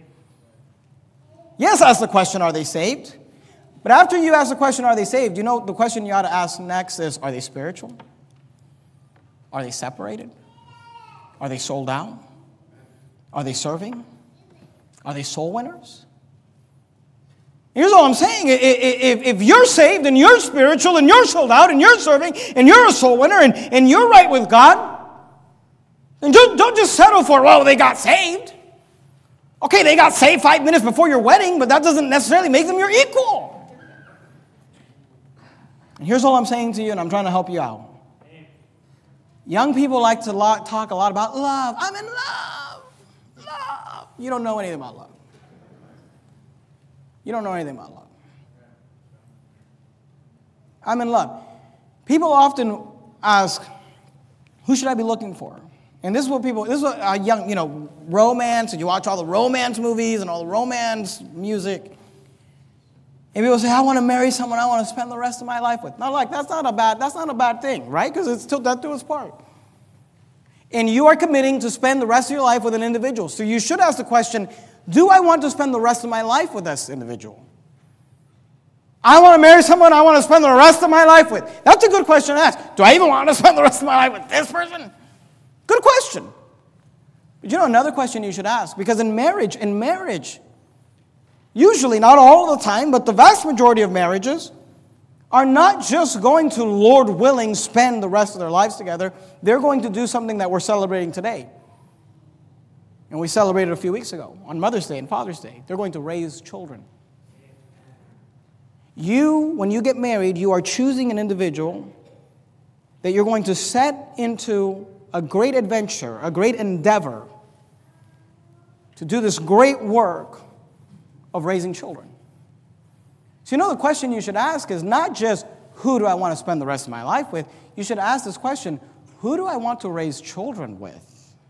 Yes, ask the question, are they saved? But after you ask the question, are they saved, you know the question you ought to ask next is, are they spiritual? Are they separated? Are they sold out? Are they serving? Are they soul winners? Here's all I'm saying. If, if you're saved and you're spiritual and you're sold out and you're serving and you're a soul winner and, and you're right with God, then don't, don't just settle for, well, they got saved. Okay, they got saved five minutes before your wedding, but that doesn't necessarily make them your equal. And here's all I'm saying to you, and I'm trying to help you out. Young people like to talk a lot about love. I'm in love. Love. You don't know anything about love. You don't know anything about love. I'm in love. People often ask, who should I be looking for? And this is what people, this is what a young, you know, romance, and you watch all the romance movies and all the romance music. And people say, I want to marry someone I want to spend the rest of my life with. Now, like, that's not a bad, that's not a bad thing, right? Because it's still that to its part. And you are committing to spend the rest of your life with an individual. So you should ask the question, do I want to spend the rest of my life with this individual? I want to marry someone I want to spend the rest of my life with. That's a good question to ask. Do I even want to spend the rest of my life with this person? Good question. But you know, another question you should ask, because in marriage, in marriage, usually, not all the time, but the vast majority of marriages are not just going to, Lord willing, spend the rest of their lives together. They're going to do something that we're celebrating today. And we celebrated a few weeks ago on Mother's Day and Father's Day. They're going to raise children. You, when you get married, you are choosing an individual that you're going to set into a great adventure, a great endeavor to do this great work of raising children. So you know the question you should ask is not just, who do I want to spend the rest of my life with? You should ask this question, who do I want to raise children with?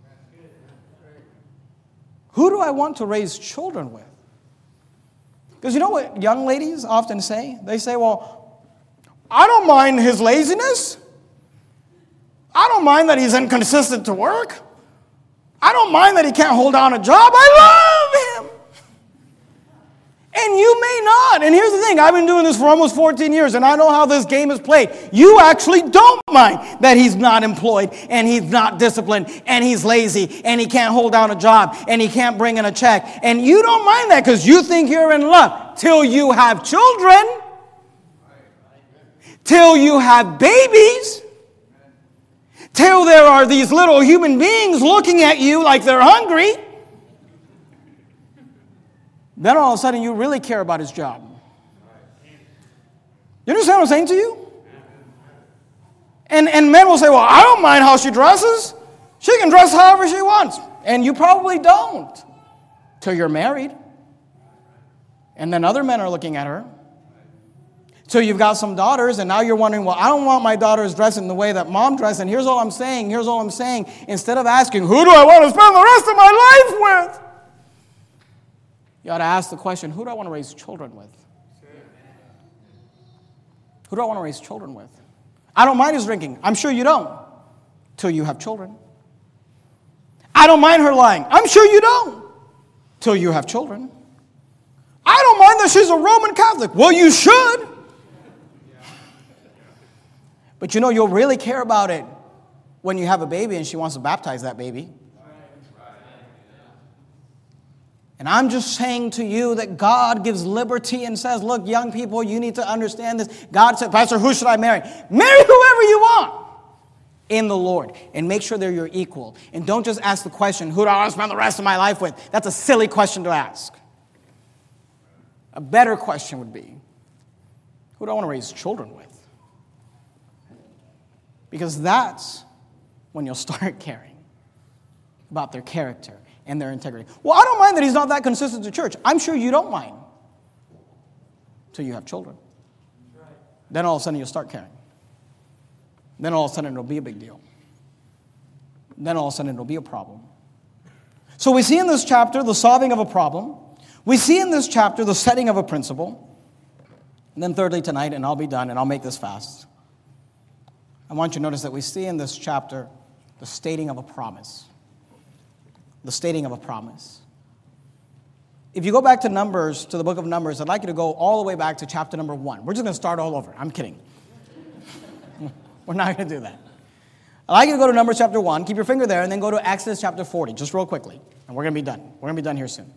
Who do I want to raise children with? Because you know what young ladies often say? They say, well, I don't mind his laziness. I don't mind that he's inconsistent to work. I don't mind that he can't hold down a job. I love him. And you may not. And here's the thing. I've been doing this for almost fourteen years, and I know how this game is played. You actually don't mind that he's not employed, and he's not disciplined, and he's lazy, and he can't hold down a job, and he can't bring in a check. And you don't mind that because you think you're in love till you have children, till you have babies, till there are these little human beings looking at you like they're hungry. Then all of a sudden you really care about his job. You understand what I'm saying to you? And, and men will say, well, I don't mind how she dresses. She can dress however she wants. And you probably don't till you're married. And then other men are looking at her. So you've got some daughters, and now you're wondering, well, I don't want my daughters dressing the way that mom dressed. And here's all I'm saying, here's all I'm saying. Instead of asking, who do I want to spend the rest of my life with? You ought to ask the question, who do I want to raise children with? Who do I want to raise children with? I don't mind his drinking. I'm sure you don't. Till you have children. I don't mind her lying. I'm sure you don't. Till you have children. I don't mind that she's a Roman Catholic. Well, you should. But you know, you'll really care about it when you have a baby and she wants to baptize that baby. And I'm just saying to you that God gives liberty and says, look, young people, you need to understand this. God said, Pastor, who should I marry? Marry whoever you want in the Lord. And make sure they're your equal. And don't just ask the question, who do I want to spend the rest of my life with? That's a silly question to ask. A better question would be, who do I want to raise children with? Because that's when you'll start caring about their character and their integrity. Well, I don't mind that he's not that consistent to church. I'm sure you don't mind until you have children. Right. Then all of a sudden you'll start caring. Then all of a sudden it'll be a big deal. Then all of a sudden it'll be a problem. So we see in this chapter the solving of a problem. We see in this chapter the setting of a principle. And then thirdly tonight, and I'll be done and I'll make this fast, I want you to notice that we see in this chapter the stating of a promise. The stating of a promise. If you go back to Numbers, to the book of Numbers, I'd like you to go all the way back to chapter number one. We're just going to start all over. I'm kidding. We're not going to do that. I'd like you to go to Numbers chapter one, keep your finger there, and then go to Exodus chapter forty, just real quickly. And we're going to be done. We're going to be done here soon.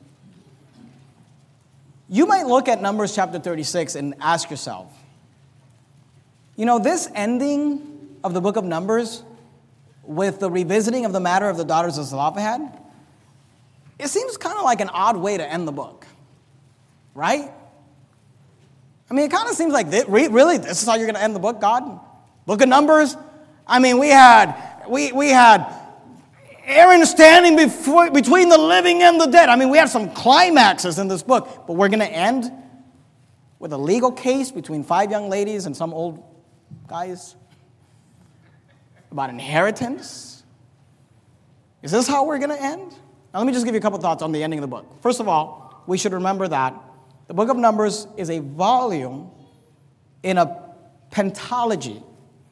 You might look at Numbers chapter thirty-six and ask yourself, you know, this ending of the book of Numbers with the revisiting of the matter of the daughters of Zelophehad, it seems kind of like an odd way to end the book, right? I mean, it kind of seems like, this, really, this is how you're going to end the book, God? Book of Numbers? I mean, we had we we had Aaron standing before, between the living and the dead. I mean, we had some climaxes in this book, but we're going to end with a legal case between five young ladies and some old guys about inheritance. Is this how we're going to end? Now, let me just give you a couple thoughts on the ending of the book. First of all, we should remember that the book of Numbers is a volume in a pentalogy,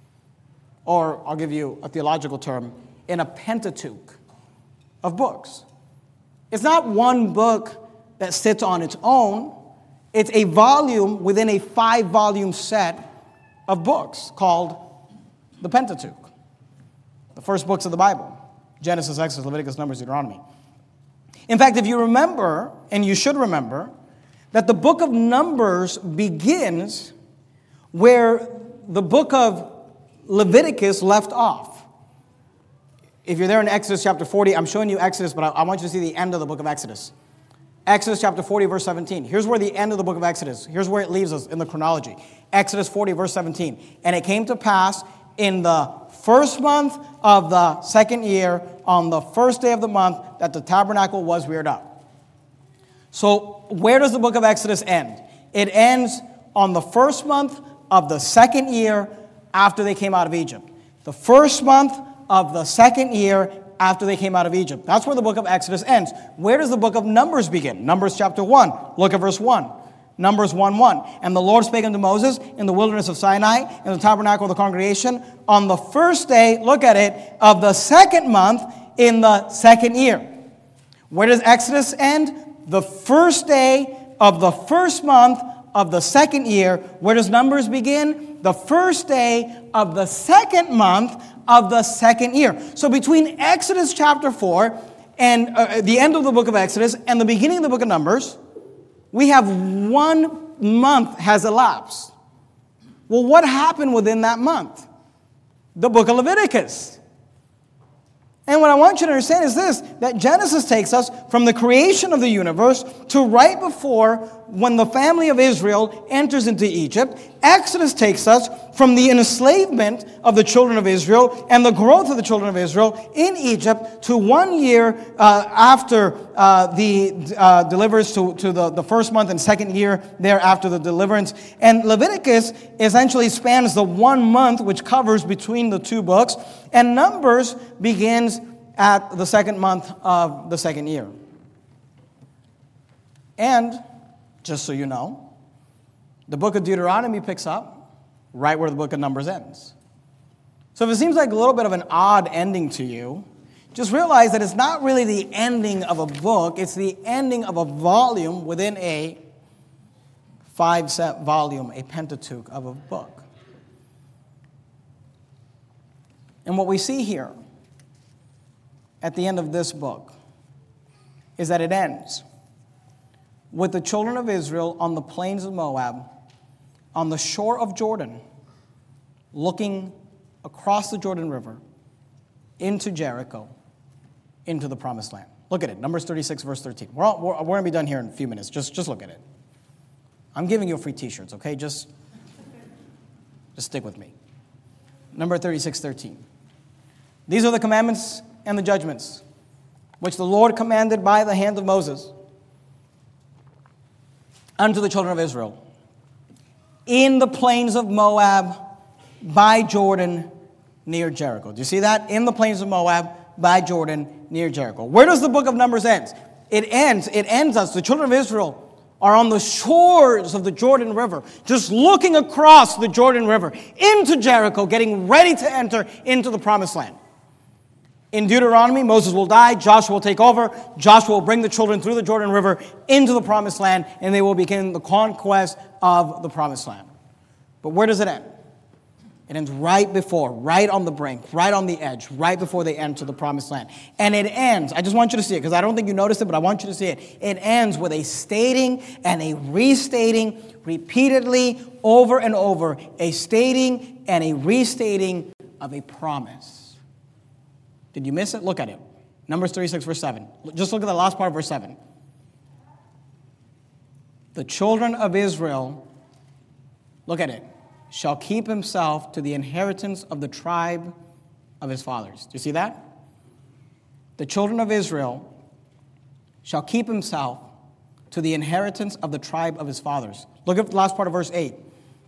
or I'll give you a theological term, in a Pentateuch of books. It's not one book that sits on its own. It's a volume within a five-volume set of books called the Pentateuch, the first books of the Bible, Genesis, Exodus, Leviticus, Numbers, Deuteronomy. In fact, if you remember, and you should remember, that the book of Numbers begins where the book of Leviticus left off. If you're there in Exodus chapter forty, I'm showing you Exodus, but I, I want you to see the end of the book of Exodus. Exodus chapter forty, verse seventeen. Here's where the end of the book of Exodus, here's where it leaves us in the chronology. Exodus forty, verse seventeen. And it came to pass in the first month of the second year, on the first day of the month, that the tabernacle was reared up. So where does the book of Exodus end? It ends on the first month of the second year after they came out of Egypt. The first month of the second year after they came out of Egypt. That's where the book of Exodus ends. Where does the book of Numbers begin? Numbers chapter one. Look at verse one. Numbers one one. And the Lord spake unto Moses in the wilderness of Sinai, in the tabernacle of the congregation, on the first day, look at it, of the second month in the second year. Where does Exodus end? The first day of the first month of the second year. Where does Numbers begin? The first day of the second month of the second year. So between Exodus chapter four and uh, the end of the book of Exodus and the beginning of the book of Numbers, we have one month has elapsed. Well, what happened within that month? The book of Leviticus. And what I want you to understand is this, that Genesis takes us from the creation of the universe to right before when the family of Israel enters into Egypt. Exodus takes us from the enslavement of the children of Israel and the growth of the children of Israel in Egypt to one year uh, after uh, the uh, deliverance to, to the, the first month and second year there after the deliverance. And Leviticus essentially spans the one month which covers between the two books. And Numbers begins at the second month of the second year. And, just so you know, the book of Deuteronomy picks up right where the book of Numbers ends. So if it seems like a little bit of an odd ending to you, just realize that it's not really the ending of a book, it's the ending of a volume within a five-set volume, a Pentateuch of a book. And what we see here at the end of this book is that it ends with the children of Israel on the plains of Moab, on the shore of Jordan, looking across the Jordan River into Jericho, into the promised land. Look at it, Numbers thirty-six, verse thirteen. We're, all, we're, we're going to be done here in a few minutes. Just, just look at it. I'm giving you free t-shirts, okay? Just, just stick with me. Number thirty-six, thirteen. These are the commandments and the judgments which the Lord commanded by the hand of Moses unto the children of Israel in the plains of Moab by Jordan near Jericho. Do you see that? In the plains of Moab by Jordan near Jericho. Where does the book of Numbers end? It ends, it ends us. The children of Israel are on the shores of the Jordan River, just looking across the Jordan River into Jericho, getting ready to enter into the promised land. In Deuteronomy, Moses will die, Joshua will take over, Joshua will bring the children through the Jordan River into the promised land, and they will begin the conquest of the promised land. But where does it end? It ends right before, right on the brink, right on the edge, right before they enter the promised land. And it ends, I just want you to see it, because I don't think you noticed it, but I want you to see it. It ends with a stating and a restating repeatedly over and over, a stating and a restating of a promise. Did you miss it? Look at it. Numbers thirty-six, verse seven. Just look at the last part of verse seven. The children of Israel, look at it, shall keep himself to the inheritance of the tribe of his fathers. Do you see that? The children of Israel shall keep himself to the inheritance of the tribe of his fathers. Look at the last part of verse eight.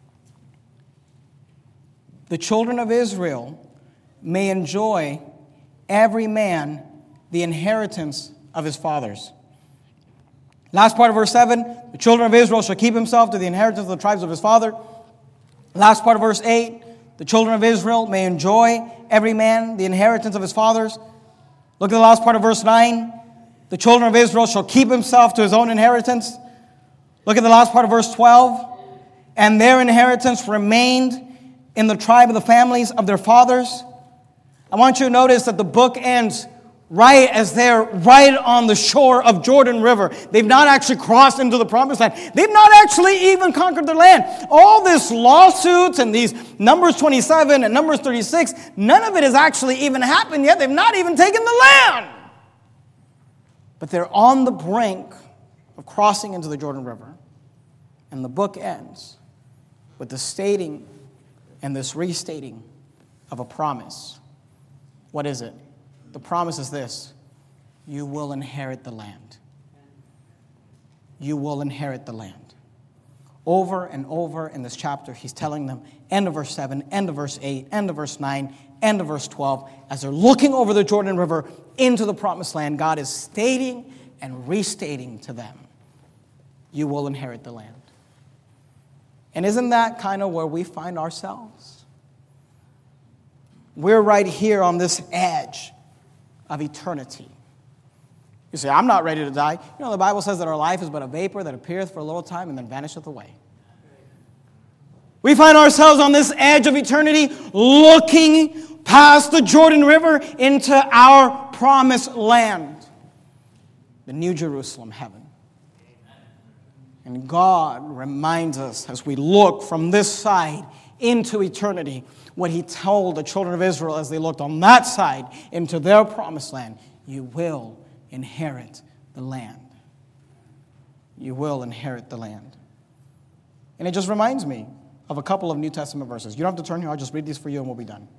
The children of Israel may enjoy every man the inheritance of his fathers. Last part of verse seven, the children of Israel shall keep himself to the inheritance of the tribes of his father. Last part of verse eight, the children of Israel may enjoy every man the inheritance of his fathers. Look at the last part of verse nine, the children of Israel shall keep himself to his own inheritance. Look at the last part of verse twelve, and their inheritance remained in the tribe of the families of their fathers. I want you to notice that the book ends right as they're right on the shore of Jordan River. They've not actually crossed into the promised land. They've not actually even conquered their land. All this lawsuits and these Numbers twenty-seven and Numbers thirty-six, none of it has actually even happened yet. They've not even taken the land. But they're on the brink of crossing into the Jordan River. And the book ends with the stating and this restating of a promise. What is it? The promise is this: you will inherit the land. You will inherit the land. Over and over in this chapter, he's telling them, end of verse seven, end of verse eight, end of verse nine, end of verse twelve, as they're looking over the Jordan River into the promised land, God is stating and restating to them, you will inherit the land. And isn't that kind of where we find ourselves? We're right here on this edge of eternity. You say, I'm not ready to die. You know, the Bible says that our life is but a vapor that appeareth for a little time and then vanisheth away. We find ourselves on this edge of eternity looking past the Jordan River into our promised land, the New Jerusalem, heaven. And God reminds us as we look from this side into eternity what he told the children of Israel as they looked on that side into their promised land. You will inherit the land. You will inherit the land. And it just reminds me of a couple of New Testament verses. You don't have to turn here. I'll just read these for you and we'll be done.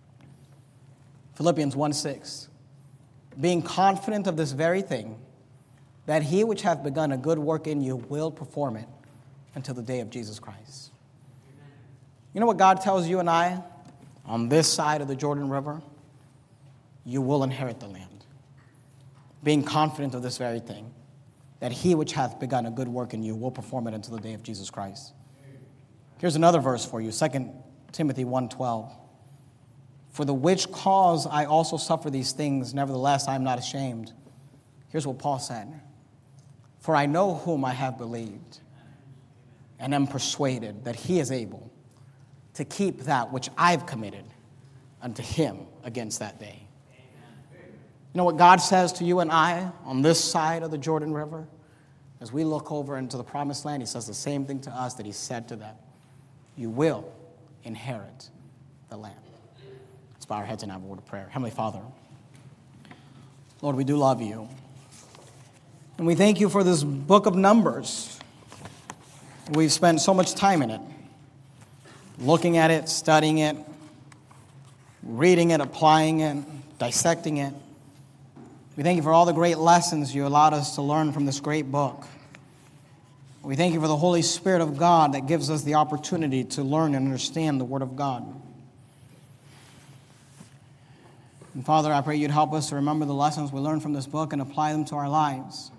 Philippians one six. Being confident of this very thing, that he which hath begun a good work in you will perform it until the day of Jesus Christ. You know what God tells you and I on this side of the Jordan River? You will inherit the land. Being confident of this very thing, that he which hath begun a good work in you will perform it until the day of Jesus Christ. Here's another verse for you, Second Timothy one twelve. For the which cause I also suffer these things, nevertheless I am not ashamed. Here's what Paul said. For I know whom I have believed, and am persuaded that he is able to keep that which I've committed unto him against that day. You know what God says to you and I on this side of the Jordan River? As we look over into the promised land, he says the same thing to us that he said to them. You will inherit the land. Let's bow our heads and have a word of prayer. Heavenly Father, Lord, we do love you. And we thank you for this book of Numbers. We've spent so much time in it, looking at it, studying it, reading it, applying it, dissecting it. We thank you for all the great lessons you allowed us to learn from this great book. We thank you for the Holy Spirit of God that gives us the opportunity to learn and understand the Word of God. And Father, I pray you'd help us to remember the lessons we learned from this book and apply them to our lives.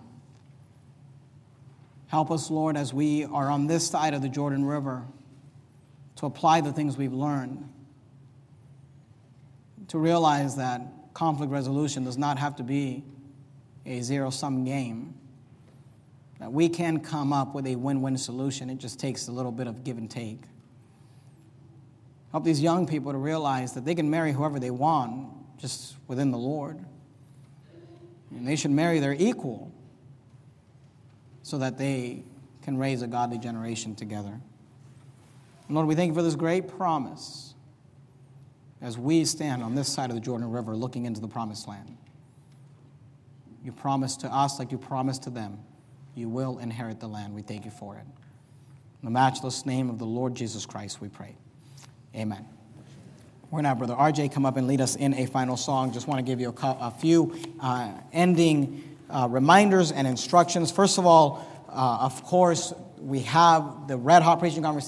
Help us, Lord, as we are on this side of the Jordan River, to apply the things we've learned, to realize that conflict resolution does not have to be a zero-sum game, that we can come up with a win-win solution. It just takes a little bit of give and take. Help these young people to realize that they can marry whoever they want just within the Lord. And they should marry their equal so that they can raise a godly generation together. And Lord, we thank you for this great promise as we stand on this side of the Jordan River looking into the promised land. You promised to us like you promised to them. You will inherit the land. We thank you for it. In the matchless name of the Lord Jesus Christ, we pray. Amen. We're going to have Brother R J come up and lead us in a final song. Just want to give you a, a few uh, ending uh, reminders and instructions. First of all, uh, of course, we have the Red Hot Preaching Conversation.